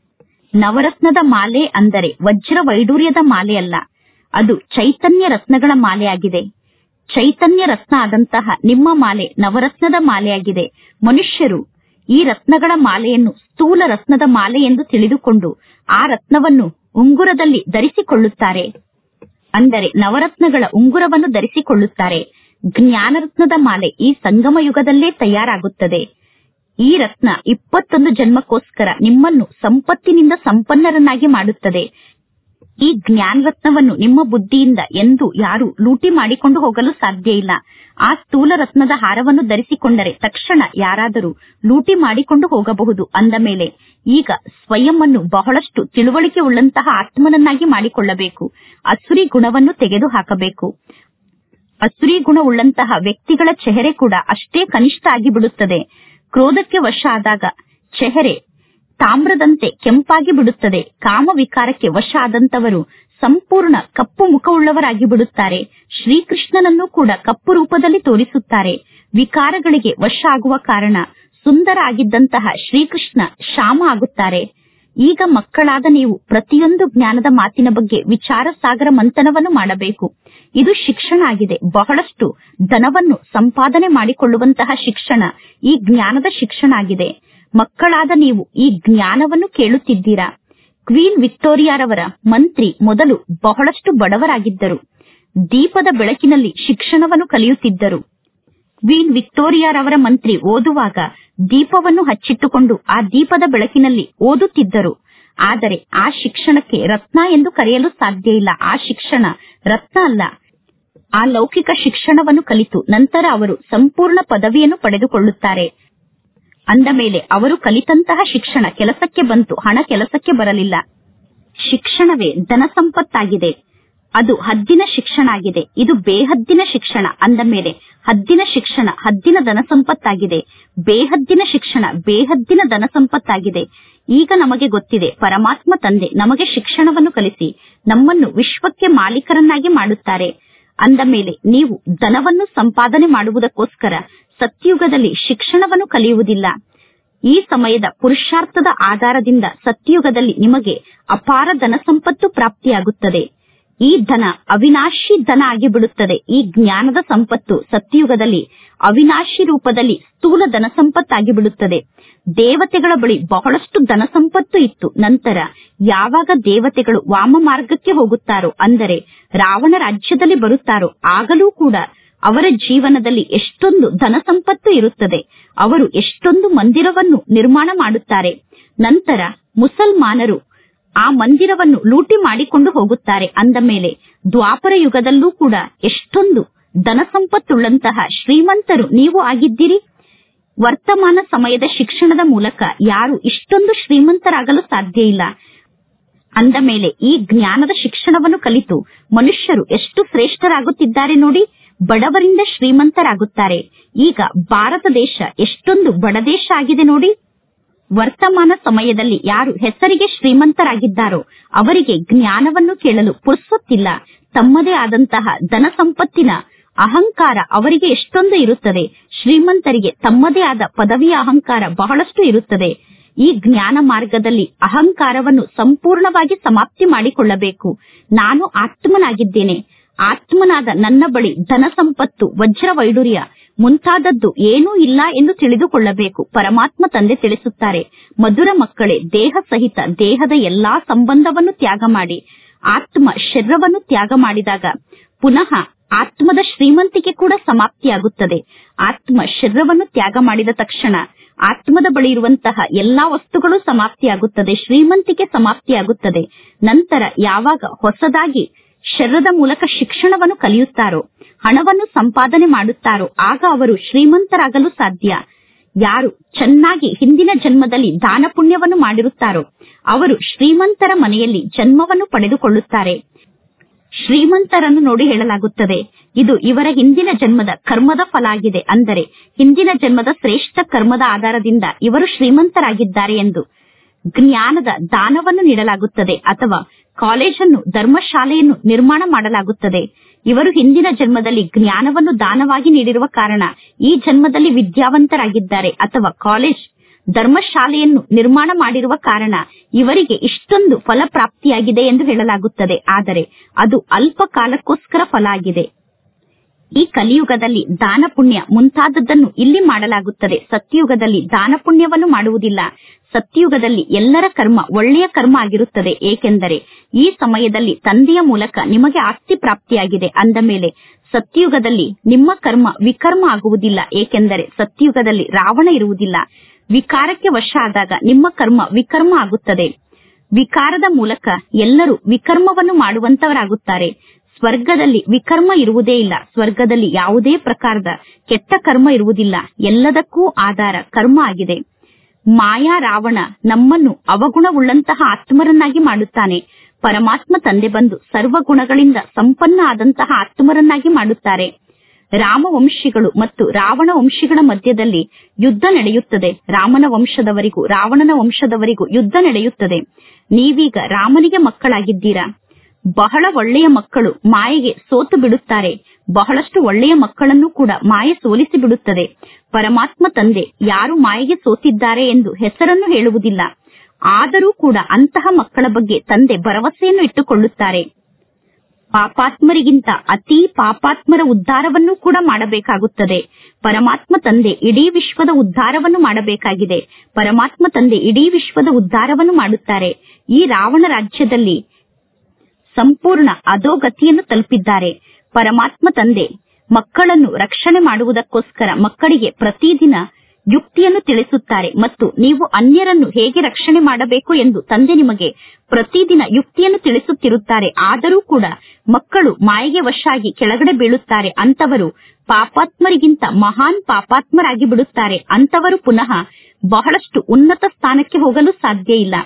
ನವರತ್ನದ ಮಾಲೆ ಅಂದರೆ ವಜ್ರ ವೈಡೂರ್ಯದ ಮಾಲೆ ಅಲ್ಲ, ಅದು ಚೈತನ್ಯ ರತ್ನಗಳ ಮಾಲೆಯಾಗಿದೆ. ಚೈತನ್ಯ ರತ್ನ ಆದಂತಹ ನಿಮ್ಮ ಮಾಲೆ ನವರತ್ನದ ಮಾಲೆಯಾಗಿದೆ. ಮನುಷ್ಯರು ಈ ರತ್ನಗಳ ಮಾಲೆಯನ್ನು ಸ್ಥೂಲ ರತ್ನದ ಮಾಲೆ ಎಂದು ತಿಳಿದುಕೊಂಡು ಆ ರತ್ನವನ್ನು ಉಂಗುರದಲ್ಲಿ ಧರಿಸಿಕೊಳ್ಳುತ್ತಾರೆ. ಅಂದರೆ ನವರತ್ನಗಳ ಉಂಗುರವನ್ನು ಧರಿಸಿಕೊಳ್ಳುತ್ತಾರೆ. ಜ್ಞಾನರತ್ನದ ಮಾಲೆ ಈ ಸಂಗಮ ಯುಗದಲ್ಲೇ ತಯಾರಾಗುತ್ತದೆ. ಈ ರತ್ನ 21 ಜನ್ಮಕ್ಕೋಸ್ಕರ ನಿಮ್ಮನ್ನು ಸಂಪತ್ತಿನಿಂದ ಸಂಪನ್ನರನ್ನಾಗಿ ಮಾಡುತ್ತದೆ. ಈ ಜ್ಞಾನ ರತ್ನವನ್ನು ನಿಮ್ಮ ಬುದ್ಧಿಯಿಂದ ಎಂದು ಯಾರು ಲೂಟಿ ಮಾಡಿಕೊಂಡು ಹೋಗಲು ಸಾಧ್ಯ ಇಲ್ಲ. ಆ ಸ್ಥೂಲ ರತ್ನದ ಹಾರವನ್ನು ಧರಿಸಿಕೊಂಡರೆ ತಕ್ಷಣ ಯಾರಾದರೂ ಲೂಟಿ ಮಾಡಿಕೊಂಡು ಹೋಗಬಹುದು. ಅಂದ ಮೇಲೆ ಈಗ ಸ್ವಯಂ ಅನ್ನು ಬಹಳಷ್ಟು ತಿಳುವಳಿಕೆ ಉಳ್ಳಂತಹ ಆತ್ಮನನ್ನಾಗಿ ಮಾಡಿಕೊಳ್ಳಬೇಕು. ಅಸುರಿ ಗುಣವನ್ನು ತೆಗೆದು ಹಾಕಬೇಕು. ಅಸುರಿ ಗುಣ ಉಳ್ಳಂತಹ ವ್ಯಕ್ತಿಗಳ ಚೆಹರೆ ಕೂಡ ಅಷ್ಟೇ ಕನಿಷ್ಠ ಆಗಿ ಬಿಡುತ್ತದೆ. ಕ್ರೋಧಕ್ಕೆ ವಶ ಆದಾಗ ಚೆಹರೆ ತಾಮ್ರದಂತೆ ಕೆಂಪಾಗಿ ಬಿಡುತ್ತದೆ. ಕಾಮ ವಿಕಾರಕ್ಕೆ ವಶ ಆದಂತವರು ಸಂಪೂರ್ಣ ಕಪ್ಪು ಮುಖವುಳ್ಳವರಾಗಿ ಬಿಡುತ್ತಾರೆ. ಶ್ರೀಕೃಷ್ಣನನ್ನು ಕೂಡ ಕಪ್ಪು ರೂಪದಲ್ಲಿ ತೋರಿಸುತ್ತಾರೆ. ವಿಕಾರಗಳಿಗೆ ವಶ ಆಗುವ ಕಾರಣ ಸುಂದರ ಆಗಿದ್ದಂತಹ ಶ್ರೀಕೃಷ್ಣ ಶ್ಯಾಮ ಆಗುತ್ತಾರೆ. ಈಗ ಮಕ್ಕಳಾದ ನೀವು ಪ್ರತಿಯೊಂದು ಜ್ಞಾನದ ಮಾತಿನ ಬಗ್ಗೆ ವಿಚಾರ ಸಾಗರ ಮಂಥನವನ್ನು ಮಾಡಬೇಕು. ಇದು ಶಿಕ್ಷಣ ಆಗಿದೆ. ಬಹಳಷ್ಟು ಧನವನ್ನು ಸಂಪಾದನೆ ಮಾಡಿಕೊಳ್ಳುವಂತಹ ಶಿಕ್ಷಣ ಈ ಜ್ಞಾನದ ಶಿಕ್ಷಣ ಆಗಿದೆ. ಮಕ್ಕಳಾದ ನೀವು ಈ ಜ್ಞಾನವನ್ನು ಕೇಳುತ್ತಿದ್ದೀರಾ. ಕ್ವೀನ್ ವಿಕ್ಟೋರಿಯಾರವರ ಮಂತ್ರಿ ಮೊದಲು ಬಹಳಷ್ಟು ಬಡವರಾಗಿದ್ದರು. ದೀಪದ ಬೆಳಕಿನಲ್ಲಿ ಶಿಕ್ಷಣವನ್ನು ಕಲಿಯುತ್ತಿದ್ದರು. ಕ್ವೀನ್ ವಿಕ್ಟೋರಿಯಾರವರ ಮಂತ್ರಿ ಓದುವಾಗ ದೀಪವನ್ನು ಹಚ್ಚಿಟ್ಟುಕೊಂಡು ಆ ದೀಪದ ಬೆಳಕಿನಲ್ಲಿ ಓದುತ್ತಿದ್ದರು. ಆದರೆ ಆ ಶಿಕ್ಷಣಕ್ಕೆ ರತ್ನ ಎಂದು ಕರೆಯಲು ಸಾಧ್ಯ ಇಲ್ಲ. ಆ ಶಿಕ್ಷಣ ರತ್ನ ಅಲ್ಲ. ಆ ಲೌಕಿಕ ಶಿಕ್ಷಣವನ್ನು ಕಲಿತು ನಂತರ ಅವರು ಸಂಪೂರ್ಣ ಪದವಿಯನ್ನು ಪಡೆದುಕೊಳ್ಳುತ್ತಾರೆ. ಅಂದ ಮೇಲೆ ಅವರು ಕಲಿತಂತಹ ಶಿಕ್ಷಣ ಕೆಲಸಕ್ಕೆ ಬಂತು, ಹಣ ಕೆಲಸಕ್ಕೆ ಬರಲಿಲ್ಲ. ಶಿಕ್ಷಣವೇ ಧನ ಸಂಪತ್ತಾಗಿದೆ. ಅದು ಹದ್ದಿನ ಶಿಕ್ಷಣ ಆಗಿದೆ. ಇದು ಬೇಹದ್ದಿನ ಶಿಕ್ಷಣ. ಅಂದ ಮೇಲೆ ಹದ್ದಿನ ಶಿಕ್ಷಣ ಹದ್ದಿನ ಧನ ಸಂಪತ್ತಾಗಿದೆ. ಬೇಹದ್ದಿನ ಶಿಕ್ಷಣ ಬೇಹದ್ದಿನ ಧನ ಸಂಪತ್ತಾಗಿದೆ. ಈಗ ನಮಗೆ ಗೊತ್ತಿದೆ, ಪರಮಾತ್ಮ ತಂದೆ ನಮಗೆ ಶಿಕ್ಷಣವನ್ನು ಕಲಿಸಿ ನಮ್ಮನ್ನು ವಿಶ್ವಕ್ಕೆ ಮಾಲೀಕರನ್ನಾಗಿ ಮಾಡುತ್ತಾರೆ. ಅಂದ ಮೇಲೆ ನೀವು ಧನವನ್ನು ಸಂಪಾದನೆ ಮಾಡುವುದಕ್ಕೋಸ್ಕರ ಸತ್ಯಯುಗದಲ್ಲಿ ಶಿಕ್ಷಣವನ್ನು ಕಲಿಯುವುದಿಲ್ಲ. ಈ ಸಮಯದ ಪುರುಷಾರ್ಥದ ಆಧಾರದಿಂದ ಸತ್ಯಯುಗದಲ್ಲಿ ನಿಮಗೆ ಅಪಾರ ಧನ ಸಂಪತ್ತು ಪ್ರಾಪ್ತಿಯಾಗುತ್ತದೆ. ಈ ಧನ ಅವಿನಾಶಿ ಧನ ಆಗಿಬಿಡುತ್ತದೆ. ಈ ಜ್ಞಾನದ ಸಂಪತ್ತು ಸತ್ಯಯುಗದಲ್ಲಿ ಅವಿನಾಶಿ ರೂಪದಲ್ಲಿ ಸ್ಥೂಲ ಧನ ಸಂಪತ್ತಾಗಿ ಬಿಡುತ್ತದೆ. ದೇವತೆಗಳ ಬಳಿ ಬಹಳಷ್ಟು ಧನ ಸಂಪತ್ತು ಇತ್ತು. ನಂತರ ಯಾವಾಗ ದೇವತೆಗಳು ವಾಮ ಮಾರ್ಗಕ್ಕೆ ಹೋಗುತ್ತಾರೋ, ಅಂದರೆ ರಾವಣ ರಾಜ್ಯದಲ್ಲಿ ಬರುತ್ತಾರೋ, ಆಗಲೂ ಕೂಡ ಅವರ ಜೀವನದಲ್ಲಿ ಎಷ್ಟೊಂದು ಧನ ಸಂಪತ್ತು ಇರುತ್ತದೆ. ಅವರು ಎಷ್ಟೊಂದು ಮಂದಿರವನ್ನು ನಿರ್ಮಾಣ ಮಾಡುತ್ತಾರೆ. ನಂತರ ಮುಸಲ್ಮಾನರು ಆ ಮಂದಿರವನ್ನು ಲೂಟಿ ಮಾಡಿಕೊಂಡು ಹೋಗುತ್ತಾರೆ. ಅಂದ ಮೇಲೆ ದ್ವಾಪರ ಯುಗದಲ್ಲೂ ಕೂಡ ಎಷ್ಟೊಂದು ಧನ ಸಂಪತ್ತುಳ್ಳಂತಹ ಶ್ರೀಮಂತರು ನೀವು ಆಗಿದ್ದೀರಿ. ವರ್ತಮಾನ ಸಮಯದ ಶಿಕ್ಷಣದ ಮೂಲಕ ಯಾರು ಇಷ್ಟೊಂದು ಶ್ರೀಮಂತರಾಗಲು ಸಾಧ್ಯ ಇಲ್ಲ. ಅಂದ ಮೇಲೆ ಈ ಜ್ಞಾನದ ಶಿಕ್ಷಣವನ್ನು ಕಲಿತು ಮನುಷ್ಯರು ಎಷ್ಟು ಶ್ರೇಷ್ಠರಾಗುತ್ತಿದ್ದಾರೆ ನೋಡಿ. ಬಡವರಿಂದ ಶ್ರೀಮಂತರಾಗುತ್ತಾರೆ. ಈಗ ಭಾರತ ದೇಶ ಎಷ್ಟೊಂದು ಬಡ ದೇಶ ಆಗಿದೆ ನೋಡಿ. ವರ್ತಮಾನ ಸಮಯದಲ್ಲಿ ಯಾರು ಹೆಸರಿಗೆ ಶ್ರೀಮಂತರಾಗಿದ್ದಾರೋ ಅವರಿಗೆ ಜ್ಞಾನವನ್ನು ಕೇಳಲು ಪುರ್ಸೊತ್ತಿಲ್ಲ. ತಮ್ಮದೇ ಆದಂತಹ ಧನ ಸಂಪತ್ತಿನ ಅಹಂಕಾರ ಅವರಿಗೆ ಎಷ್ಟೊಂದು ಇರುತ್ತದೆ. ಶ್ರೀಮಂತರಿಗೆ ತಮ್ಮದೇ ಆದ ಪದವಿಯ ಅಹಂಕಾರ ಬಹಳಷ್ಟು ಇರುತ್ತದೆ. ಈ ಜ್ಞಾನ ಮಾರ್ಗದಲ್ಲಿ ಅಹಂಕಾರವನ್ನು ಸಂಪೂರ್ಣವಾಗಿ ಸಮಾಪ್ತಿ ಮಾಡಿಕೊಳ್ಳಬೇಕು. ನಾನು ಆತ್ಮನಾಗಿದ್ದೇನೆ. ಆತ್ಮನಾದ ನನ್ನ ಬಳಿ ಧನ ಸಂಪತ್ತು, ವಜ್ರ ವೈಡೂರ್ಯ ಮುಂತಾದದ್ದು ಏನೂ ಇಲ್ಲ ಎಂದು ತಿಳಿದುಕೊಳ್ಳಬೇಕು. ಪರಮಾತ್ಮ ತಂದೆ ತಿಳಿಸುತ್ತಾರೆ, ಮಧುರ ಮಕ್ಕಳೇ, ದೇಹ ಸಹಿತ ದೇಹದ ಎಲ್ಲಾ ಸಂಬಂಧವನ್ನು ತ್ಯಾಗ ಮಾಡಿ ಆತ್ಮ ಶರೀರವನ್ನು ತ್ಯಾಗ ಮಾಡಿದಾಗ ಪುನಃ ಆತ್ಮದ ಶ್ರೀಮಂತಿಕೆ ಕೂಡ ಸಮಾಪ್ತಿಯಾಗುತ್ತದೆ. ಆತ್ಮ ಶರೀರವನ್ನು ತ್ಯಾಗ ಮಾಡಿದ ತಕ್ಷಣ ಆತ್ಮದ ಬಳಿ ಇರುವಂತಹ ಎಲ್ಲಾ ವಸ್ತುಗಳು ಸಮಾಪ್ತಿಯಾಗುತ್ತದೆ, ಶ್ರೀಮಂತಿಕೆ ಸಮಾಪ್ತಿಯಾಗುತ್ತದೆ. ನಂತರ ಯಾವಾಗ ಹೊಸದಾಗಿ ಶರೀರದ ಮೂಲಕ ಶಿಕ್ಷಣವನ್ನು ಕಲಿಯುತ್ತಾರೋ, ಹಣವನ್ನು ಸಂಪಾದನೆ ಮಾಡುತ್ತಾರೋ, ಆಗ ಅವರು ಶ್ರೀಮಂತರಾಗಲು ಸಾಧ್ಯ. ಯಾರು ಚೆನ್ನಾಗಿ ಹಿಂದಿನ ಜನ್ಮದಲ್ಲಿ ದಾನ ಪುಣ್ಯವನ್ನು ಮಾಡಿರುತ್ತಾರೋ ಅವರು ಶ್ರೀಮಂತರ ಮನೆಯಲ್ಲಿ ಜನ್ಮವನ್ನು ಪಡೆದುಕೊಳ್ಳುತ್ತಾರೆ. ಶ್ರೀಮಂತರನ್ನು ನೋಡಿ ಹೇಳಲಾಗುತ್ತದೆ, ಇದು ಇವರ ಹಿಂದಿನ ಜನ್ಮದ ಕರ್ಮದ ಫಲ ಆಗಿದೆ. ಅಂದರೆ ಹಿಂದಿನ ಜನ್ಮದ ಶ್ರೇಷ್ಠ ಕರ್ಮದ ಆಧಾರದಿಂದ ಇವರು ಶ್ರೀಮಂತರಾಗಿದ್ದಾರೆ ಎಂದು. ಜ್ಞಾನದ ದಾನವನ್ನು ನೀಡಲಾಗುತ್ತದೆ ಅಥವಾ ಕಾಲೇಜನ್ನು, ಧರ್ಮಶಾಲೆಯನ್ನು ನಿರ್ಮಾಣ ಮಾಡಲಾಗುತ್ತದೆ. ಇವರು ಹಿಂದಿನ ಜನ್ಮದಲ್ಲಿ ಜ್ಞಾನವನ್ನು ದಾನವಾಗಿ ನೀಡಿರುವ ಕಾರಣ ಈ ಜನ್ಮದಲ್ಲಿ ವಿದ್ಯಾವಂತರಾಗಿದ್ದಾರೆ. ಅಥವಾ ಕಾಲೇಜ್, ಧರ್ಮಶಾಲೆಯನ್ನು ನಿರ್ಮಾಣ ಮಾಡಿರುವ ಕಾರಣ ಇವರಿಗೆ ಇಷ್ಟೊಂದು ಫಲ ಪ್ರಾಪ್ತಿಯಾಗಿದೆ ಎಂದು ಹೇಳಲಾಗುತ್ತದೆ. ಆದರೆ ಅದು ಅಲ್ಪ ಕಾಲಕ್ಕೋಸ್ಕರ ಫಲ ಆಗಿದೆ. ಈ ಕಲಿಯುಗದಲ್ಲಿ ದಾನ ಪುಣ್ಯ ಮುಂತಾದದ್ದನ್ನು ಇಲ್ಲಿ ಮಾಡಲಾಗುತ್ತದೆ. ಸತ್ಯಯುಗದಲ್ಲಿ ದಾನ ಪುಣ್ಯವನ್ನು ಮಾಡುವುದಿಲ್ಲ. ಸತ್ಯಯುಗದಲ್ಲಿ ಎಲ್ಲರ ಕರ್ಮ ಒಳ್ಳೆಯ ಕರ್ಮ ಆಗಿರುತ್ತದೆ. ಏಕೆಂದರೆ ಈ ಸಮಯದಲ್ಲಿ ತಂದೆಯ ಮೂಲಕ ನಿಮಗೆ ಆಸ್ತಿ ಪ್ರಾಪ್ತಿಯಾಗಿದೆ. ಅಂದ ಮೇಲೆ ಸತ್ಯಯುಗದಲ್ಲಿ ನಿಮ್ಮ ಕರ್ಮ ವಿಕರ್ಮ ಆಗುವುದಿಲ್ಲ. ಏಕೆಂದರೆ ಸತ್ಯಯುಗದಲ್ಲಿ ರಾವಣ ಇರುವುದಿಲ್ಲ. ವಿಕಾರಕ್ಕೆ ವಶ ಆದಾಗ ನಿಮ್ಮ ಕರ್ಮ ವಿಕರ್ಮ ಆಗುತ್ತದೆ. ವಿಕಾರದ ಮೂಲಕ ಎಲ್ಲರೂ ವಿಕರ್ಮವನ್ನು ಮಾಡುವಂತವರಾಗುತ್ತಾರೆ. ಸ್ವರ್ಗದಲ್ಲಿ ವಿಕರ್ಮ ಇರುವುದೇ ಇಲ್ಲ. ಸ್ವರ್ಗದಲ್ಲಿ ಯಾವುದೇ ಪ್ರಕಾರದ ಕೆಟ್ಟ ಕರ್ಮ ಇರುವುದಿಲ್ಲ. ಎಲ್ಲದಕ್ಕೂ ಆಧಾರ ಕರ್ಮ ಆಗಿದೆ. ಮಾಯಾ ರಾವಣ ನಮ್ಮನ್ನು ಅವಗುಣವುಳ್ಳಂತಹ ಆತ್ಮರನ್ನಾಗಿ ಮಾಡುತ್ತಾನೆ. ಪರಮಾತ್ಮ ತಂದೆ ಬಂದು ಸರ್ವಗುಣಗಳಿಂದ ಸಂಪನ್ನ ಆದಂತಹ ಆತ್ಮರನ್ನಾಗಿ ಮಾಡುತ್ತಾರೆ. ರಾಮವಂಶಿಗಳು ಮತ್ತು ರಾವಣ ವಂಶಿಗಳ ಮಧ್ಯದಲ್ಲಿ ಯುದ್ಧ ನಡೆಯುತ್ತದೆ. ರಾಮನ ವಂಶದವರಿಗೂ ರಾವಣನ ವಂಶದವರಿಗೂ ಯುದ್ಧ ನಡೆಯುತ್ತದೆ. ನೀವೀಗ ರಾಮನಿಗೆ ಮಕ್ಕಳಾಗಿದ್ದೀರಾ. ಬಹಳ ಒಳ್ಳೆಯ ಮಕ್ಕಳು ಮಾಯೆಗೆ ಸೋತು ಬಿಡುತ್ತಾರೆ. ಬಹಳಷ್ಟು ಒಳ್ಳೆಯ ಮಕ್ಕಳನ್ನು ಕೂಡ ಮಾಯೆ ಸೋಲಿಸಿ ಬಿಡುತ್ತದೆ. ಪರಮಾತ್ಮ ತಂದೆ ಯಾರು ಮಾಯೆಗೆ ಸೋತಿದ್ದಾರೆ ಎಂದು ಹೆಸರನ್ನು ಹೇಳುವುದಿಲ್ಲ. ಆದರೂ ಕೂಡ ಅಂತಹ ಮಕ್ಕಳ ಬಗ್ಗೆ ತಂದೆ ಭರವಸೆಯನ್ನು ಇಟ್ಟುಕೊಳ್ಳುತ್ತಾರೆ. ಪಾಪಾತ್ಮರಿಗಿಂತ ಅತಿ ಪಾಪಾತ್ಮರ ಉದ್ಧಾರವನ್ನು ಕೂಡ ಮಾಡಬೇಕಾಗುತ್ತದೆ. ಪರಮಾತ್ಮ ತಂದೆ ಇಡೀ ವಿಶ್ವದ ಉದ್ಧಾರವನ್ನು ಮಾಡಬೇಕಾಗಿದೆ. ಪರಮಾತ್ಮ ತಂದೆ ಇಡೀ ವಿಶ್ವದ ಉದ್ಧಾರವನ್ನು ಮಾಡುತ್ತಾರೆ. ಈ ರಾವಣ ರಾಜ್ಯದಲ್ಲಿ ಸಂಪೂರ್ಣ ಅಧೋಗತಿಯನ್ನು ತಲುಪಿದ್ದಾರೆ. ಪರಮಾತ್ಮ ತಂದೆ ಮಕ್ಕಳನ್ನು ರಕ್ಷಣೆ ಮಾಡುವುದಕ್ಕೋಸ್ಕರ ಮಕ್ಕಳಿಗೆ ಪ್ರತಿದಿನ ಯುಕ್ತಿಯನ್ನು ತಿಳಿಸುತ್ತಾರೆ ಮತ್ತು ನೀವು ಅನ್ಯರನ್ನು ಹೇಗೆ ರಕ್ಷಣೆ ಮಾಡಬೇಕು ಎಂದು ತಂದೆ ನಿಮಗೆ ಪ್ರತಿದಿನ ಯುಕ್ತಿಯನ್ನು ತಿಳಿಸುತ್ತಿರುತ್ತಾರೆ. ಆದರೂ ಕೂಡ ಮಕ್ಕಳು ಮಾಯೆಗೆ ವಶಾಗಿ ಕೆಳಗಡೆ ಬೀಳುತ್ತಾರೆ. ಅಂತವರು ಪಾಪಾತ್ಮರಿಗಿಂತ ಮಹಾನ್ ಪಾಪಾತ್ಮರಾಗಿ ಬಿಡುತ್ತಾರೆ. ಅಂತವರು ಪುನಃ ಬಹಳಷ್ಟು ಉನ್ನತ ಸ್ಥಾನಕ್ಕೆ ಹೋಗಲು ಸಾಧ್ಯ ಇಲ್ಲ.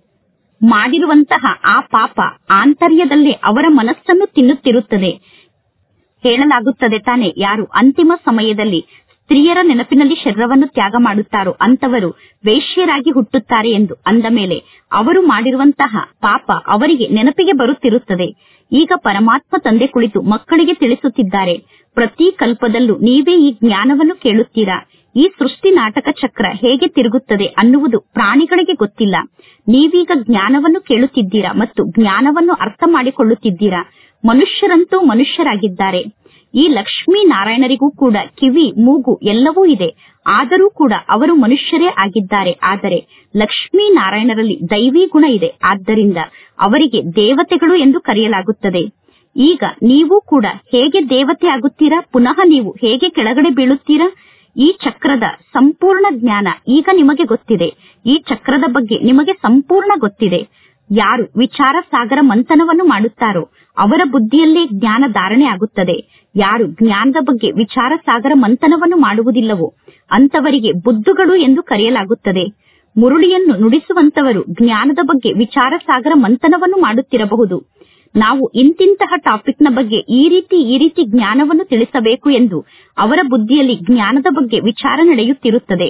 ಮಾಡಿರುವಂತಹ ಆ ಪಾಪ ಆಂತರ್ಯದಲ್ಲೇ ಅವರ ಮನಸ್ಸನ್ನು ತಿನ್ನುತ್ತಿರುತ್ತದೆ. ಹೇಳಲಾಗುತ್ತದೆ ತಾನೆ, ಯಾರು ಅಂತಿಮ ಸಮಯದಲ್ಲಿ ಸ್ತ್ರೀಯರ ನೆನಪಿನಲ್ಲಿ ಶರೀರವನ್ನು ತ್ಯಾಗ ಮಾಡುತ್ತಾರೋ ಅಂತವರು ವೇಶ್ಯರಾಗಿ ಹುಟ್ಟುತ್ತಾರೆ ಎಂದು. ಅಂದ ಮೇಲೆ ಅವರು ಮಾಡಿರುವಂತಹ ಪಾಪ ಅವರಿಗೆ ನೆನಪಿಗೆ ಬರುತ್ತಿರುತ್ತದೆ. ಈಗ ಪರಮಾತ್ಮ ತಂದೆ ಕುಳಿತು ಮಕ್ಕಳಿಗೆ ತಿಳಿಸುತ್ತಿದ್ದಾರೆ, ಪ್ರತಿ ಕಲ್ಪದಲ್ಲೂ ನೀವೇ ಈ ಜ್ಞಾನವನ್ನು ಕೇಳುತ್ತೀರಾ. ಈ ಸೃಷ್ಟಿ ನಾಟಕ ಚಕ್ರ ಹೇಗೆ ತಿರುಗುತ್ತದೆ ಅನ್ನುವುದು ಪ್ರಾಣಿಗಳಿಗೆ ಗೊತ್ತಿಲ್ಲ. ನೀವೀಗ ಜ್ಞಾನವನ್ನು ಕೇಳುತ್ತಿದ್ದೀರಾ ಮತ್ತು ಜ್ಞಾನವನ್ನು ಅರ್ಥ ಮಾಡಿಕೊಳ್ಳುತ್ತಿದ್ದೀರಾ. ಮನುಷ್ಯರಂತೂ ಮನುಷ್ಯರಾಗಿದ್ದಾರೆ. ಈ ಲಕ್ಷ್ಮೀ ನಾರಾಯಣರಿಗೂ ಕೂಡ ಕಿವಿ, ಮೂಗು ಎಲ್ಲವೂ ಇದೆ. ಆದರೂ ಕೂಡ ಅವರು ಮನುಷ್ಯರೇ ಆಗಿದ್ದಾರೆ. ಆದರೆ ಲಕ್ಷ್ಮೀ ನಾರಾಯಣರಲ್ಲಿ ದೈವಿ ಗುಣ ಇದೆ. ಆದ್ದರಿಂದ ಅವರಿಗೆ ದೇವತೆಗಳು ಎಂದು ಕರೆಯಲಾಗುತ್ತದೆ. ಈಗ ನೀವು ಕೂಡ ಹೇಗೆ ದೇವತೆ ಆಗುತ್ತೀರಾ? ಪುನಃ ನೀವು ಹೇಗೆ ಕೆಳಗಡೆ ಬೀಳುತ್ತೀರಾ? ಈ ಚಕ್ರದ ಸಂಪೂರ್ಣ ಜ್ಞಾನ ಈಗ ನಿಮಗೆ ಗೊತ್ತಿದೆ. ಈ ಚಕ್ರದ ಬಗ್ಗೆ ನಿಮಗೆ ಸಂಪೂರ್ಣ ಗೊತ್ತಿದೆ. ಯಾರು ವಿಚಾರ ಸಾಗರ ಮಂಥನವನ್ನು ಮಾಡುತ್ತಾರೋ ಅವರ ಬುದ್ಧಿಯಲ್ಲೇ ಜ್ಞಾನ ಧಾರಣೆ ಆಗುತ್ತದೆ. ಯಾರು ಜ್ಞಾನದ ಬಗ್ಗೆ ವಿಚಾರ ಸಾಗರ ಮಂಥನವನ್ನು ಮಾಡುವುದಿಲ್ಲವೋ ಅಂತವರಿಗೆ ಬುದ್ಧುಗಳು ಎಂದು ಕರೆಯಲಾಗುತ್ತದೆ. ಮುರುಳಿಯನ್ನು ನುಡಿಸುವಂತವರು ಜ್ಞಾನದ ಬಗ್ಗೆ ವಿಚಾರ ಸಾಗರ ಮಂಥನವನ್ನು ಮಾಡುತ್ತಿರಬಹುದು. ನಾವು ಇಂತಿಂತಹ ಟಾಪಿಕ್ನ ಬಗ್ಗೆ ಈ ರೀತಿ ಜ್ಞಾನವನ್ನು ತಿಳಿಸಬೇಕು ಎಂದು ಅವರ ಬುದ್ಧಿಯಲ್ಲಿ ಜ್ಞಾನದ ಬಗ್ಗೆ ವಿಚಾರ ನಡೆಯುತ್ತಿರುತ್ತದೆ.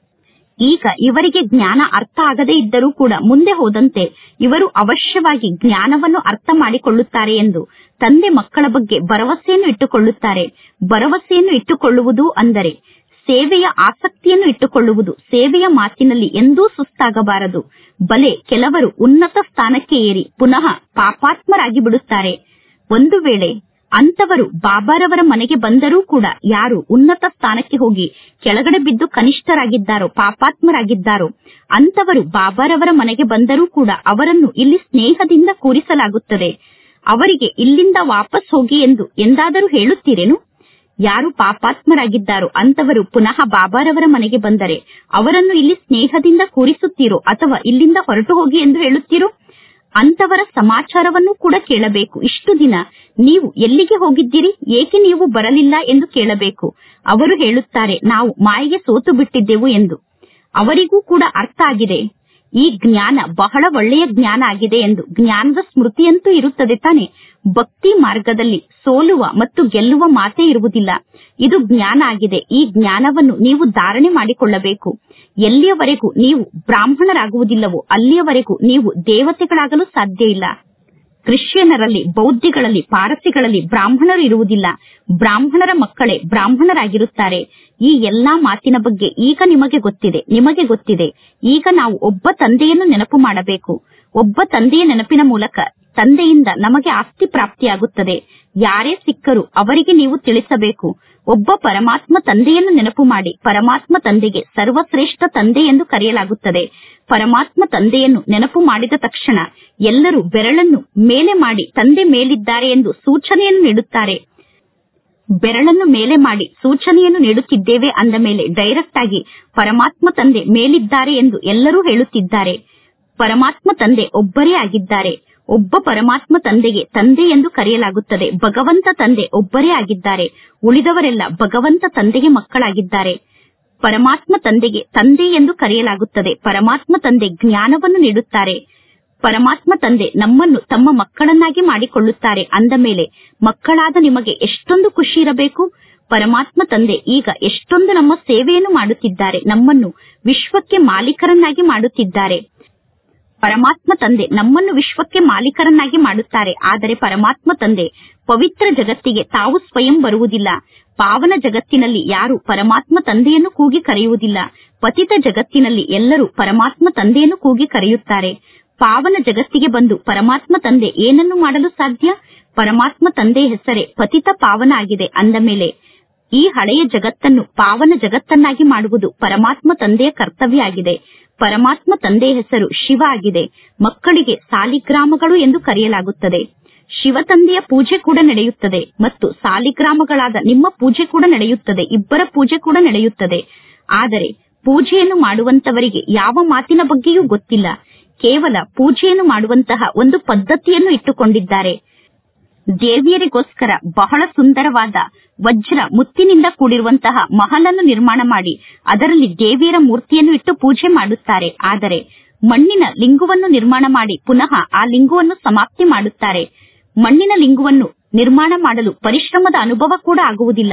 ಈಗ ಇವರಿಗೆ ಜ್ಞಾನ ಅರ್ಥ ಆಗದೇ ಇದ್ದರೂ ಕೂಡ ಮುಂದೆ ಹೋದಂತೆ ಇವರು ಅವಶ್ಯವಾಗಿ ಜ್ಞಾನವನ್ನು ಅರ್ಥ ಮಾಡಿಕೊಳ್ಳುತ್ತಾರೆ ಎಂದು ತಂದೆ ಮಕ್ಕಳ ಬಗ್ಗೆ ಭರವಸೆಯನ್ನು ಇಟ್ಟುಕೊಳ್ಳುತ್ತಾರೆ. ಭರವಸೆಯನ್ನು ಇಟ್ಟುಕೊಳ್ಳುವುದು ಅಂದರೆ ಸೇವೆಯ ಆಸಕ್ತಿಯನ್ನು ಇಟ್ಟುಕೊಳ್ಳುವುದು. ಸೇವೆಯ ಮಾತಿನಲ್ಲಿ ಎಂದೂ ಸುಸ್ತಾಗಬಾರದು. ಬಲೆ ಕೆಲವರು ಉನ್ನತ ಸ್ಥಾನಕ್ಕೆ ಏರಿ ಪುನಃ ಪಾಪಾತ್ಮರಾಗಿ ಬಿಡುತ್ತಾರೆ. ಒಂದು ವೇಳೆ ಅಂತವರು ಬಾಬಾರವರ ಮನೆಗೆ ಬಂದರೂ ಕೂಡ ಯಾರು ಉನ್ನತ ಸ್ಥಾನಕ್ಕೆ ಹೋಗಿ ಕೆಳಗಡೆ ಬಿದ್ದು ಕನಿಷ್ಠರಾಗಿದ್ದಾರೋ, ಪಾಪಾತ್ಮರಾಗಿದ್ದಾರೋ ಅಂತವರು ಬಾಬಾರವರ ಮನೆಗೆ ಬಂದರೂ ಕೂಡ ಅವರನ್ನು ಇಲ್ಲಿ ಸ್ನೇಹದಿಂದ ಕೂರಿಸಲಾಗುತ್ತದೆ. ಅವರಿಗೆ ಇಲ್ಲಿಂದ ವಾಪಸ್ ಹೋಗಿ ಎಂದು ಎಂದಾದರೂ ಹೇಳುತ್ತೀರೇನು? ಯಾರು ಪಾಪಾತ್ಮರಾಗಿದ್ದಾರೋ ಅಂತವರು ಪುನಃ ಬಾಬಾರವರ ಮನೆಗೆ ಬಂದರೆ ಅವರನ್ನು ಇಲ್ಲಿ ಸ್ನೇಹದಿಂದ ಕೂರಿಸುತ್ತೀರೋ ಅಥವಾ ಇಲ್ಲಿಂದ ಹೊರಟು ಹೋಗಿ ಎಂದು ಹೇಳುತ್ತೀರೋ? ಅಂತವರ ಸಮಾಚಾರವನ್ನು ಕೂಡ ಕೇಳಬೇಕು. ಇಷ್ಟು ದಿನ ನೀವು ಎಲ್ಲಿಗೆ ಹೋಗಿದ್ದೀರಿ, ಏಕೆ ನೀವು ಬರಲಿಲ್ಲ ಎಂದು ಕೇಳಬೇಕು. ಅವರು ಹೇಳುತ್ತಾರೆ, ನಾವು ಮಾಯೆಗೆ ಸೋತು ಬಿಟ್ಟಿದ್ದೆವು ಎಂದು. ಅವರಿಗೂ ಕೂಡ ಅರ್ಥ ಆಗಿದೆ ಈ ಜ್ಞಾನ ಬಹಳ ಒಳ್ಳೆಯ ಜ್ಞಾನ ಆಗಿದೆ ಎಂದು. ಜ್ಞಾನದ ಸ್ಮೃತಿಯಂತೂ ಇರುತ್ತದೆ ತಾನೆ. ಭಕ್ತಿ ಮಾರ್ಗದಲ್ಲಿ ಸೋಲುವ ಮತ್ತು ಗೆಲ್ಲುವ ಮಾತೇ ಇರುವುದಿಲ್ಲ. ಇದು ಜ್ಞಾನ ಆಗಿದೆ. ಈ ಜ್ಞಾನವನ್ನು ನೀವು ಧಾರಣೆ ಮಾಡಿಕೊಳ್ಳಬೇಕು. ಎಲ್ಲಿಯವರೆಗೂ ನೀವು ಬ್ರಾಹ್ಮಣರಾಗುವುದಿಲ್ಲವೋ ಅಲ್ಲಿಯವರೆಗೂ ನೀವು ದೇವತೆಗಳಾಗಲು ಸಾಧ್ಯ ಇಲ್ಲ. ಕ್ರಿಶ್ಚಿಯನರಲ್ಲಿ, ಬೌದ್ಧಿಗಳಲ್ಲಿ, ಪಾರಸಿಗಳಲ್ಲಿ ಬ್ರಾಹ್ಮಣರು ಇರುವುದಿಲ್ಲ. ಬ್ರಾಹ್ಮಣರ ಮಕ್ಕಳೇ ಬ್ರಾಹ್ಮಣರಾಗಿರುತ್ತಾರೆ. ಈ ಎಲ್ಲಾ ಮಾತಿನ ಬಗ್ಗೆ ಈಗ ನಿಮಗೆ ಗೊತ್ತಿದೆ. ನಿಮಗೆ ಗೊತ್ತಿದೆ. ಈಗ ನಾವು ಒಬ್ಬ ತಂದೆಯನ್ನು ನೆನಪು ಮಾಡಬೇಕು. ಒಬ್ಬ ತಂದೆಯ ನೆನಪಿನ ಮೂಲಕ ತಂದೆಯಿಂದ ನಮಗೆ ಆಸ್ತಿ ಪ್ರಾಪ್ತಿಯಾಗುತ್ತದೆ. ಯಾರೇ ಸಿಕ್ಕರೂ ಅವರಿಗೆ ನೀವು ತಿಳಿಸಬೇಕು. ಒಬ್ಬ ಪರಮಾತ್ಮ ತಂದೆಯನ್ನು ನೆನಪು ಮಾಡಿ. ಪರಮಾತ್ಮ ತಂದೆಗೆ ಸರ್ವಶ್ರೇಷ್ಠ ತಂದೆ ಎಂದು ಕರೆಯಲಾಗುತ್ತದೆ. ಪರಮಾತ್ಮ ತಂದೆಯನ್ನು ನೆನಪು ಮಾಡಿದ ತಕ್ಷಣ ಎಲ್ಲರೂ ಬೆರಳನ್ನು ಮೇಲೆ ಮಾಡಿ ತಂದೆ ಮೇಲಿದ್ದಾರೆ ಎಂದು ಸೂಚನೆಯನ್ನು ನೀಡುತ್ತಾರೆ. ಬೆರಳನ್ನು ಮೇಲೆ ಮಾಡಿ ಸೂಚನೆಯನ್ನು ನೀಡುತ್ತಿದ್ದೇವೆ ಅಂದ ಮೇಲೆ ಡೈರೆಕ್ಟ್ ಆಗಿ ಪರಮಾತ್ಮ ತಂದೆ ಮೇಲಿದ್ದಾರೆ ಎಂದು ಎಲ್ಲರೂ ಹೇಳುತ್ತಿದ್ದಾರೆ. ಪರಮಾತ್ಮ ತಂದೆ ಒಬ್ಬರೇ ಆಗಿದ್ದಾರೆ. ಒಬ್ಬ ಪರಮಾತ್ಮ ತಂದೆಗೆ ತಂದೆ ಎಂದು ಕರೆಯಲಾಗುತ್ತದೆ. ಭಗವಂತ ತಂದೆ ಒಬ್ಬರೇ ಆಗಿದ್ದಾರೆ. ಉಳಿದವರೆಲ್ಲ ಭಗವಂತ ತಂದೆಗೆ ಮಕ್ಕಳಾಗಿದ್ದಾರೆ. ಪರಮಾತ್ಮ ತಂದೆಗೆ ತಂದೆ ಎಂದು ಕರೆಯಲಾಗುತ್ತದೆ. ಪರಮಾತ್ಮ ತಂದೆ ಜ್ಞಾನವನ್ನು ನೀಡುತ್ತಾರೆ. ಪರಮಾತ್ಮ ತಂದೆ ನಮ್ಮನ್ನು ತಮ್ಮ ಮಕ್ಕಳನ್ನಾಗಿ ಮಾಡಿಕೊಳ್ಳುತ್ತಾರೆ ಅಂದ ಮೇಲೆ ಮಕ್ಕಳಾದ ನಿಮಗೆ ಎಷ್ಟೊಂದು ಖುಷಿ ಇರಬೇಕು. ಪರಮಾತ್ಮ ತಂದೆ ಈಗ ಎಷ್ಟೊಂದು ನಮ್ಮ ಸೇವೆಯನ್ನು ಮಾಡುತ್ತಿದ್ದಾರೆ. ನಮ್ಮನ್ನು ವಿಶ್ವಕ್ಕೆ ಮಾಲೀಕರನ್ನಾಗಿ ಮಾಡುತ್ತಿದ್ದಾರೆ. ಪರಮಾತ್ಮ ತಂದೆ ನಮ್ಮನ್ನು ವಿಶ್ವಕ್ಕೆ ಮಾಲೀಕರನ್ನಾಗಿ ಮಾಡುತ್ತಾರೆ. ಆದರೆ ಪರಮಾತ್ಮ ತಂದೆ ಪವಿತ್ರ ಜಗತ್ತಿಗೆ ತಾವು ಸ್ವಯಂ ಬರುವುದಿಲ್ಲ. ಪಾವನ ಜಗತ್ತಿನಲ್ಲಿ ಯಾರು ಪರಮಾತ್ಮ ತಂದೆಯನ್ನು ಕೂಗಿ ಕರೆಯುವುದಿಲ್ಲ. ಪತಿತ ಜಗತ್ತಿನಲ್ಲಿ ಎಲ್ಲರೂ ಪರಮಾತ್ಮ ತಂದೆಯನ್ನು ಕೂಗಿ ಕರೆಯುತ್ತಾರೆ. ಪಾವನ ಜಗತ್ತಿಗೆ ಬಂದು ಪರಮಾತ್ಮ ತಂದೆ ಏನನ್ನು ಮಾಡಲು ಸಾಧ್ಯ? ಪರಮಾತ್ಮ ತಂದೆ ಹೆಸರೇ ಪತಿತ ಪಾವನ ಆಗಿದೆ ಅಂದ ಮೇಲೆ ಈ ಹಳೆಯ ಜಗತ್ತನ್ನು ಪಾವನ ಜಗತ್ತನ್ನಾಗಿ ಮಾಡುವುದು ಪರಮಾತ್ಮ ತಂದೆಯ ಕರ್ತವ್ಯ ಆಗಿದೆ. ಪರಮಾತ್ಮ ತಂದೆಯ ಹೆಸರು ಶಿವ ಆಗಿದೆ. ಮಕ್ಕಳಿಗೆ ಸಾಲಿಗ್ರಾಮಗಳು ಎಂದು ಕರೆಯಲಾಗುತ್ತದೆ. ಶಿವ ತಂದೆಯ ಪೂಜೆ ಕೂಡ ನಡೆಯುತ್ತದೆ ಮತ್ತು ಸಾಲಿಗ್ರಾಮಗಳಾದ ನಿಮ್ಮ ಪೂಜೆ ಕೂಡ ನಡೆಯುತ್ತದೆ. ಇಬ್ಬರ ಪೂಜೆ ಕೂಡ ನಡೆಯುತ್ತದೆ. ಆದರೆ ಪೂಜೆಯನ್ನು ಮಾಡುವಂತವರಿಗೆ ಯಾವ ಮಾತಿನ ಬಗ್ಗೆಯೂ ಗೊತ್ತಿಲ್ಲ. ಕೇವಲ ಪೂಜೆಯನ್ನು ಮಾಡುವಂತಹ ಒಂದು ಪದ್ಧತಿಯನ್ನು ಇಟ್ಟುಕೊಂಡಿದ್ದಾರೆ. ದೇವಿಯರಿಗೋಸ್ಕರ ಬಹಳ ಸುಂದರವಾದ ವಜ್ರ ಮುತ್ತಿನಿಂದ ಕೂಡಿರುವಂತಹ ಮಹಲನ್ನು ನಿರ್ಮಾಣ ಮಾಡಿ ಅದರಲ್ಲಿ ದೇವಿಯರ ಮೂರ್ತಿಯನ್ನು ಇಟ್ಟು ಪೂಜೆ ಮಾಡುತ್ತಾರೆ. ಆದರೆ ಮಣ್ಣಿನ ಲಿಂಗವನ್ನು ನಿರ್ಮಾಣ ಮಾಡಿ ಪುನಃ ಆ ಲಿಂಗವನ್ನು ಸಮಾಪ್ತಿ ಮಾಡುತ್ತಾರೆ. ಮಣ್ಣಿನ ಲಿಂಗವನ್ನು ನಿರ್ಮಾಣ ಮಾಡಲು ಪರಿಶ್ರಮದ ಅನುಭವ ಕೂಡ ಆಗುವುದಿಲ್ಲ.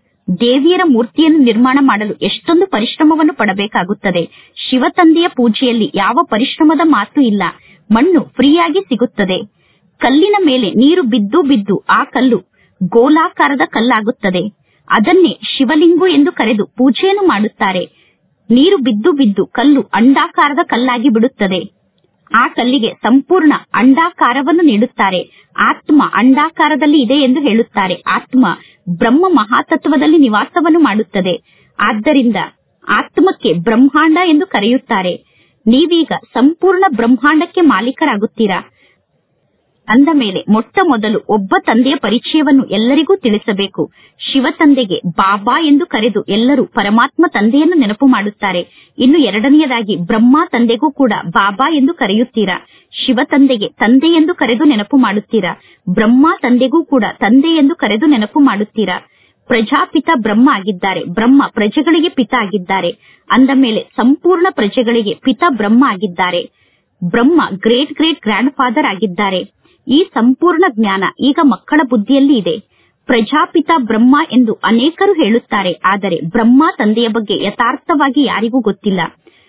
ದೇವಿಯರ ಮೂರ್ತಿಯನ್ನು ನಿರ್ಮಾಣ ಮಾಡಲು ಎಷ್ಟೊಂದು ಪರಿಶ್ರಮವನ್ನು ಪಡಬೇಕಾಗುತ್ತದೆ. ಶಿವ ತಂದೆಯ ಪೂಜೆಯಲ್ಲಿ ಯಾವ ಪರಿಶ್ರಮದ ಮಾತು ಇಲ್ಲ. ಮಣ್ಣು ಫ್ರೀಯಾಗಿ ಸಿಗುತ್ತದೆ. ಕಲ್ಲಿನ ಮೇಲೆ ನೀರು ಬಿದ್ದು ಬಿದ್ದು ಆ ಕಲ್ಲು ಗೋಲಾಕಾರದ ಕಲ್ಲಾಗುತ್ತದೆ. ಅದನ್ನೇ ಶಿವಲಿಂಗು ಎಂದು ಕರೆದು ಪೂಜೆಯನ್ನು ಮಾಡುತ್ತಾರೆ. ನೀರು ಬಿದ್ದು ಬಿದ್ದು ಕಲ್ಲು ಅಂಡಾಕಾರದ ಕಲ್ಲಾಗಿ ಬಿಡುತ್ತದೆ. ಆ ಕಲ್ಲಿಗೆ ಸಂಪೂರ್ಣ ಅಂಡಾಕಾರವನ್ನು ನೀಡುತ್ತಾರೆ. ಆತ್ಮ ಅಂಡಾಕಾರದಲ್ಲಿ ಇದೆ ಎಂದು ಹೇಳುತ್ತಾರೆ. ಆತ್ಮ ಬ್ರಹ್ಮ ಮಹಾತತ್ವದಲ್ಲಿ ನಿವಾಸವನ್ನು ಮಾಡುತ್ತದೆ. ಆದ್ದರಿಂದ ಆತ್ಮಕ್ಕೆ ಬ್ರಹ್ಮಾಂಡ ಎಂದು ಕರೆಯುತ್ತಾರೆ. ನೀವೀಗ ಸಂಪೂರ್ಣ ಬ್ರಹ್ಮಾಂಡಕ್ಕೆ ಮಾಲೀಕರಾಗುತ್ತೀರಾ. ಅಂದ ಮೇಲೆ ಮೊಟ್ಟ ಮೊದಲು ಒಬ್ಬ ತಂದೆಯ ಪರಿಚಯವನ್ನು ಎಲ್ಲರಿಗೂ ತಿಳಿಸಬೇಕು. ಶಿವ ತಂದೆಗೆ ಬಾಬಾ ಎಂದು ಕರೆದು ಎಲ್ಲರೂ ಪರಮಾತ್ಮ ತಂದೆಯನ್ನು ನೆನಪು ಮಾಡುತ್ತಾರೆ. ಇನ್ನು ಎರಡನೆಯದಾಗಿ ಬ್ರಹ್ಮ ತಂದೆಗೂ ಕೂಡ ಬಾಬಾ ಎಂದು ಕರೆಯುತ್ತೀರಾ. ಶಿವ ತಂದೆಗೆ ತಂದೆ ಎಂದು ಕರೆದು ನೆನಪು ಮಾಡುತ್ತೀರಾ. ಬ್ರಹ್ಮ ತಂದೆಗೂ ಕೂಡ ತಂದೆ ಎಂದು ಕರೆದು ನೆನಪು ಮಾಡುತ್ತೀರಾ. ಪ್ರಜಾಪಿತ ಬ್ರಹ್ಮ ಆಗಿದ್ದಾರೆ. ಬ್ರಹ್ಮ ಪ್ರಜೆಗಳಿಗೆ ಪಿತ ಆಗಿದ್ದಾರೆ. ಅಂದ ಮೇಲೆ ಸಂಪೂರ್ಣ ಪ್ರಜೆಗಳಿಗೆ ಪಿತ ಬ್ರಹ್ಮ ಆಗಿದ್ದಾರೆ. Brahma great great grandfather ಆಗಿದ್ದಾರೆ. ಈ ಸಂಪೂರ್ಣ ಜ್ಞಾನ ಈಗ ಮಕ್ಕಳ ಬುದ್ಧಿಯಲ್ಲಿ ಇದೆ. ಪ್ರಜಾಪಿತ ಬ್ರಹ್ಮ ಎಂದು ಅನೇಕರು ಹೇಳುತ್ತಾರೆ. ಆದರೆ ಬ್ರಹ್ಮ ತಂದೆಯ ಬಗ್ಗೆ ಯಥಾರ್ಥವಾಗಿ ಯಾರಿಗೂ ಗೊತ್ತಿಲ್ಲ.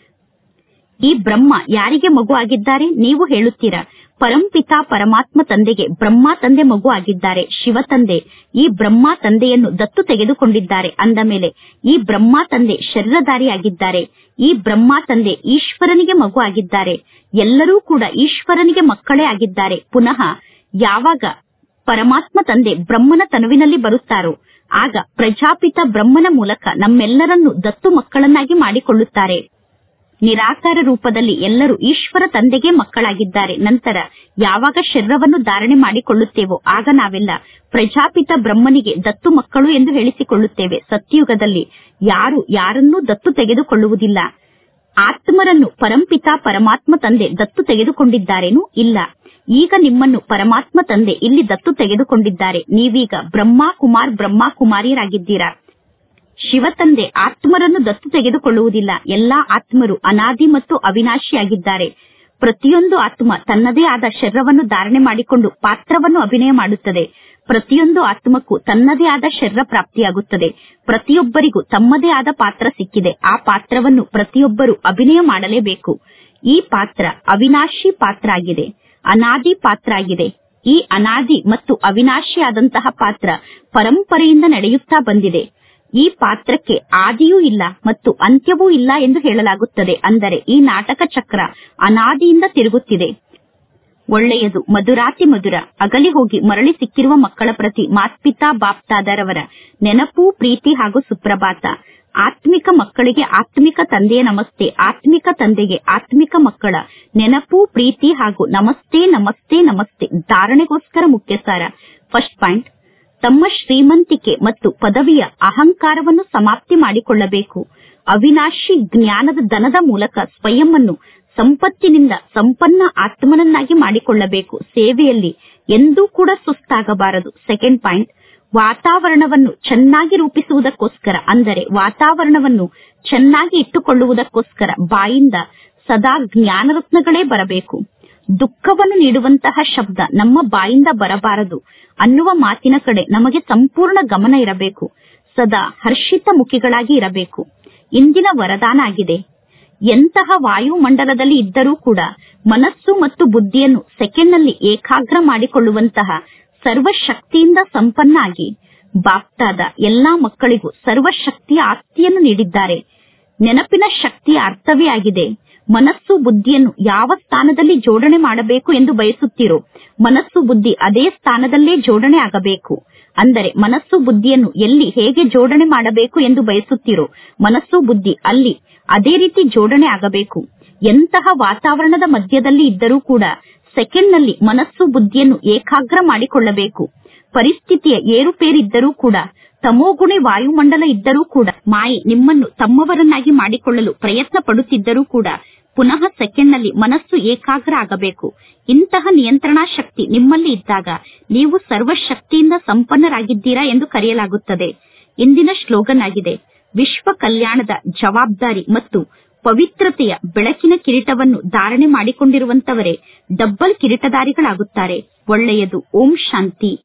ಈ ಬ್ರಹ್ಮ ಯಾರಿಗೆ ಮಗು ಆಗಿದ್ದಾರೆ? ನೀವು ಹೇಳುತ್ತೀರಾ. ಪರಂಪಿತ ಪರಮಾತ್ಮ ತಂದೆಗೆ ಬ್ರಹ್ಮ ತಂದೆ ಮಗು ಆಗಿದ್ದಾರೆ. ಶಿವ ತಂದೆ ಈ ಬ್ರಹ್ಮ ತಂದೆಯನ್ನು ದತ್ತು ತೆಗೆದುಕೊಂಡಿದ್ದಾರೆ. ಅಂದ ಮೇಲೆ ಈ ಬ್ರಹ್ಮ ತಂದೆ ಶರೀರಧಾರಿಯಾಗಿದ್ದಾರೆ. ಈ ಬ್ರಹ್ಮ ತಂದೆ ಈಶ್ವರನಿಗೆ ಮಗು ಆಗಿದ್ದಾರೆ. ಎಲ್ಲರೂ ಕೂಡ ಈಶ್ವರನಿಗೆ ಮಕ್ಕಳೇ ಆಗಿದ್ದಾರೆ. ಪುನಃ ಯಾವಾಗ ಪರಮಾತ್ಮ ತಂದೆ ಬ್ರಹ್ಮನ ತನುವಿನಲ್ಲಿ ಬರುತ್ತಾರೋ ಆಗ ಪ್ರಜಾಪಿತ ಬ್ರಹ್ಮನ ಮೂಲಕ ನಮ್ಮೆಲ್ಲರನ್ನು ದತ್ತು ಮಕ್ಕಳನ್ನಾಗಿ ಮಾಡಿಕೊಳ್ಳುತ್ತಾರೆ. ನಿರಾಕಾರ ರೂಪದಲ್ಲಿ ಎಲ್ಲರೂ ಈಶ್ವರ ತಂದೆಗೆ ಮಕ್ಕಳಾಗಿದ್ದಾರೆ. ನಂತರ ಯಾವಾಗ ಶರೀರವನ್ನು ಧಾರಣೆ ಮಾಡಿಕೊಳ್ಳುತ್ತೇವೋ ಆಗ ನಾವೆಲ್ಲ ಪ್ರಜಾಪಿತ ಬ್ರಹ್ಮನಿಗೆ ದತ್ತು ಮಕ್ಕಳು ಎಂದು ಹೇಳಿಸಿಕೊಳ್ಳುತ್ತೇವೆ. ಸತ್ಯಯುಗದಲ್ಲಿ ಯಾರು ಯಾರನ್ನೂ ದತ್ತು ತೆಗೆದುಕೊಳ್ಳುವುದಿಲ್ಲ. ಆತ್ಮರನ್ನು ಪರಂಪಿತ ಪರಮಾತ್ಮ ತಂದೆ ದತ್ತು ತೆಗೆದುಕೊಂಡಿದ್ದಾರೇನೂ ಇಲ್ಲ. ಈಗ ನಿಮ್ಮನ್ನು ಪರಮಾತ್ಮ ತಂದೆ ಇಲ್ಲಿ ದತ್ತು ತೆಗೆದುಕೊಂಡಿದ್ದಾರೆ. ನೀವೀಗ ಬ್ರಹ್ಮ ಕುಮಾರ್ ಬ್ರಹ್ಮ ಕುಮಾರಿಯರಾಗಿದ್ದೀರಾ. ಶಿವ ತಂದೆ ಆತ್ಮರನ್ನು ದತ್ತು ತೆಗೆದುಕೊಳ್ಳುವುದಿಲ್ಲ. ಎಲ್ಲಾ ಆತ್ಮರು ಅನಾದಿ ಮತ್ತು ಅವಿನಾಶಿಯಾಗಿದ್ದಾರೆ. ಪ್ರತಿಯೊಂದು ಆತ್ಮ ತನ್ನದೇ ಆದ ಶರೀರವನ್ನು ಧಾರಣೆ ಮಾಡಿಕೊಂಡು ಪಾತ್ರವನ್ನು ಅಭಿನಯ ಮಾಡುತ್ತದೆ. ಪ್ರತಿಯೊಂದು ಆತ್ಮಕ್ಕೂ ತನ್ನದೇ ಆದ ಶರೀರ ಪ್ರಾಪ್ತಿಯಾಗುತ್ತದೆ. ಪ್ರತಿಯೊಬ್ಬರಿಗೂ ತಮ್ಮದೇ ಆದ ಪಾತ್ರ ಸಿಕ್ಕಿದೆ. ಆ ಪಾತ್ರವನ್ನು ಪ್ರತಿಯೊಬ್ಬರು ಅಭಿನಯ ಮಾಡಲೇಬೇಕು. ಈ ಪಾತ್ರ ಅವಿನಾಶಿ ಪಾತ್ರ ಆಗಿದೆ, ಅನಾದಿ ಪಾತ್ರ ಆಗಿದೆ. ಈ ಅನಾದಿ ಮತ್ತು ಅವಿನಾಶಿಯಾದಂತಹ ಪಾತ್ರ ಪರಂಪರೆಯಿಂದ ನಡೆಯುತ್ತಾ ಬಂದಿದೆ. ಈ ಪಾತ್ರಕ್ಕೆ ಆದಿಯೂ ಇಲ್ಲ ಮತ್ತು ಅಂತ್ಯವೂ ಇಲ್ಲ ಎಂದು ಹೇಳಲಾಗುತ್ತದೆ. ಅಂದರೆ ಈ ನಾಟಕ ಚಕ್ರ ಅನಾದಿಯಿಂದ ತಿರುಗುತ್ತಿದೆ. ಒಳ್ಳೆಯದು. ಮಧುರಾತಿ ಮಧುರ. ಅಗಲಿ ಹೋಗಿ ಮರಳಿ ಸಿಕ್ಕಿರುವ ಮಕ್ಕಳ ಪ್ರತಿ ಮಾತ್ಪಿತಾ ಬಾಪ್ತಾದರವರ ನೆನಪು, ಪ್ರೀತಿ ಹಾಗೂ ಸುಪ್ರಭಾತ. ಆತ್ಮಿಕ ಮಕ್ಕಳಿಗೆ ಆತ್ಮಿಕ ತಂದೆಯ ನಮಸ್ತೆ. ಆತ್ಮಿಕ ತಂದೆಗೆ ಆತ್ಮಿಕ ಮಕ್ಕಳ ನೆನಪು, ಪ್ರೀತಿ ಹಾಗೂ ನಮಸ್ತೆ ನಮಸ್ತೆ ನಮಸ್ತೆ. ಧಾರಣೆಗೋಸ್ಕರ ಮುಖ್ಯ ಸಾರ. ಫಸ್ಟ್ ಪಾಯಿಂಟ್, ತಮ್ಮ ಶ್ರೀಮಂತಿಕೆ ಮತ್ತು ಪದವಿಯ ಅಹಂಕಾರವನ್ನು ಸಮಾಪ್ತಿ ಮಾಡಿಕೊಳ್ಳಬೇಕು. ಅವಿನಾಶಿ ಜ್ಞಾನದ ಧನದ ಮೂಲಕ ಸ್ವಯಂವನ್ನು ಸಂಪತ್ತಿನಿಂದ ಸಂಪನ್ನ ಆತ್ಮನನ್ನಾಗಿ ಮಾಡಿಕೊಳ್ಳಬೇಕು. ಸೇವೆಯಲ್ಲಿ ಎಂದೂ ಕೂಡ ಸುಸ್ತಾಗಬಾರದು. ಸೆಕೆಂಡ್ ಪಾಯಿಂಟ್, ವಾತಾವರಣವನ್ನು ಚೆನ್ನಾಗಿ ರೂಪಿಸುವುದಕ್ಕೋಸ್ಕರ, ಅಂದರೆ ವಾತಾವರಣವನ್ನು ಚೆನ್ನಾಗಿ ಇಟ್ಟುಕೊಳ್ಳುವುದಕ್ಕೋಸ್ಕರ ಬಾಯಿಂದ ಸದಾ ಜ್ಞಾನರತ್ನಗಳೇ ಬರಬೇಕು. ದುಃಖವನ್ನು ನೀಡುವಂತಹ ಶಬ್ದ ನಮ್ಮ ಬಾಯಿಂದ ಬರಬಾರದು ಅನ್ನುವ ಮಾತಿನ ಕಡೆ ನಮಗೆ ಸಂಪೂರ್ಣ ಗಮನ ಇರಬೇಕು. ಸದಾ ಹರ್ಷಿತ ಮುಖಿಗಳಾಗಿ ಇರಬೇಕು. ಇಂದಿನ ವರದಾನ ಆಗಿದೆ. ಎಂತಹ ವಾಯುಮಂಡಲದಲ್ಲಿ ಇದ್ದರೂ ಕೂಡ ಮನಸ್ಸು ಮತ್ತು ಬುದ್ಧಿಯನ್ನು ಸೆಕೆಂಡ್ನಲ್ಲಿ ಏಕಾಗ್ರ ಮಾಡಿಕೊಳ್ಳುವಂತಹ ಸರ್ವಶಕ್ತಿಯಿಂದ ಸಂಪನ್ನ ಆಗಿ ಬಾಪ್ತಾದ ಎಲ್ಲಾ ಮಕ್ಕಳಿಗೂ ಸರ್ವಶಕ್ತಿಯ ಆಸ್ತಿಯನ್ನು ನೀಡಿದ್ದಾರೆ. ನೆನಪಿನ ಶಕ್ತಿಯ ಅರ್ಥವೇ ಆಗಿದೆ. ಮನಸ್ಸು ಬುದ್ಧಿಯನ್ನು ಯಾವ ಸ್ಥಾನದಲ್ಲಿ ಜೋಡಣೆ ಮಾಡಬೇಕು ಎಂದು ಬಯಸುತ್ತೀರೋ ಮನಸ್ಸು ಬುದ್ಧಿ ಅದೇ ಸ್ಥಾನದಲ್ಲೇ ಜೋಡಣೆ ಆಗಬೇಕು. ಅಂದರೆ ಮನಸ್ಸು ಬುದ್ಧಿಯನ್ನು ಎಲ್ಲಿ ಹೇಗೆ ಜೋಡಣೆ ಮಾಡಬೇಕು ಎಂದು ಬಯಸುತ್ತೀರೋ ಮನಸ್ಸು ಬುದ್ಧಿ ಅಲ್ಲಿ ಅದೇ ರೀತಿ ಜೋಡಣೆ ಆಗಬೇಕು. ಎಂತಹ ವಾತಾವರಣದ ಮಧ್ಯದಲ್ಲಿ ಇದ್ದರೂ ಕೂಡ ಸೆಕೆಂಡ್ನಲ್ಲಿ ಮನಸ್ಸು ಬುದ್ಧಿಯನ್ನು ಏಕಾಗ್ರ ಮಾಡಿಕೊಳ್ಳಬೇಕು. ಪರಿಸ್ಥಿತಿಯ ಏರುಪೇರಿದ್ದರೂ ಕೂಡ, ತಮೋಗುಣಿ ವಾಯುಮಂಡಲ ಇದ್ದರೂ ಕೂಡ, ಮಾಯೆ ನಿಮ್ಮನ್ನು ತಮ್ಮವರನ್ನಾಗಿ ಮಾಡಿಕೊಳ್ಳಲು ಪ್ರಯತ್ನ ಪಡುತ್ತಿದ್ದರೂ ಕೂಡ ಪುನಃ ಸೆಕೆಂಡ್ನಲ್ಲಿ ಮನಸ್ಸು ಏಕಾಗ್ರ ಆಗಬೇಕು. ಇಂತಹ ನಿಯಂತ್ರಣಾ ಶಕ್ತಿ ನಿಮ್ಮಲ್ಲಿ ಇದ್ದಾಗ ನೀವು ಸರ್ವಶಕ್ತಿಯಿಂದ ಸಂಪನ್ನರಾಗಿದ್ದೀರಾ ಎಂದು ಕರೆಯಲಾಗುತ್ತದೆ. ಇಂದಿನ ಸ್ಲೋಗನ್ ಆಗಿದೆ, ವಿಶ್ವ ಕಲ್ಯಾಣದ ಜವಾಬ್ದಾರಿ ಮತ್ತು ಪವಿತ್ರತೆಯ ಬೆಳಕಿನ ಕಿರೀಟವನ್ನು ಧಾರಣೆ ಮಾಡಿಕೊಂಡಿರುವಂತವರೇ ಡಬ್ಬಲ್ ಕಿರೀಟಧಾರಿಗಳಾಗುತ್ತಾರೆ. ಒಳ್ಳೆಯದು. ಓಂ ಶಾಂತಿ.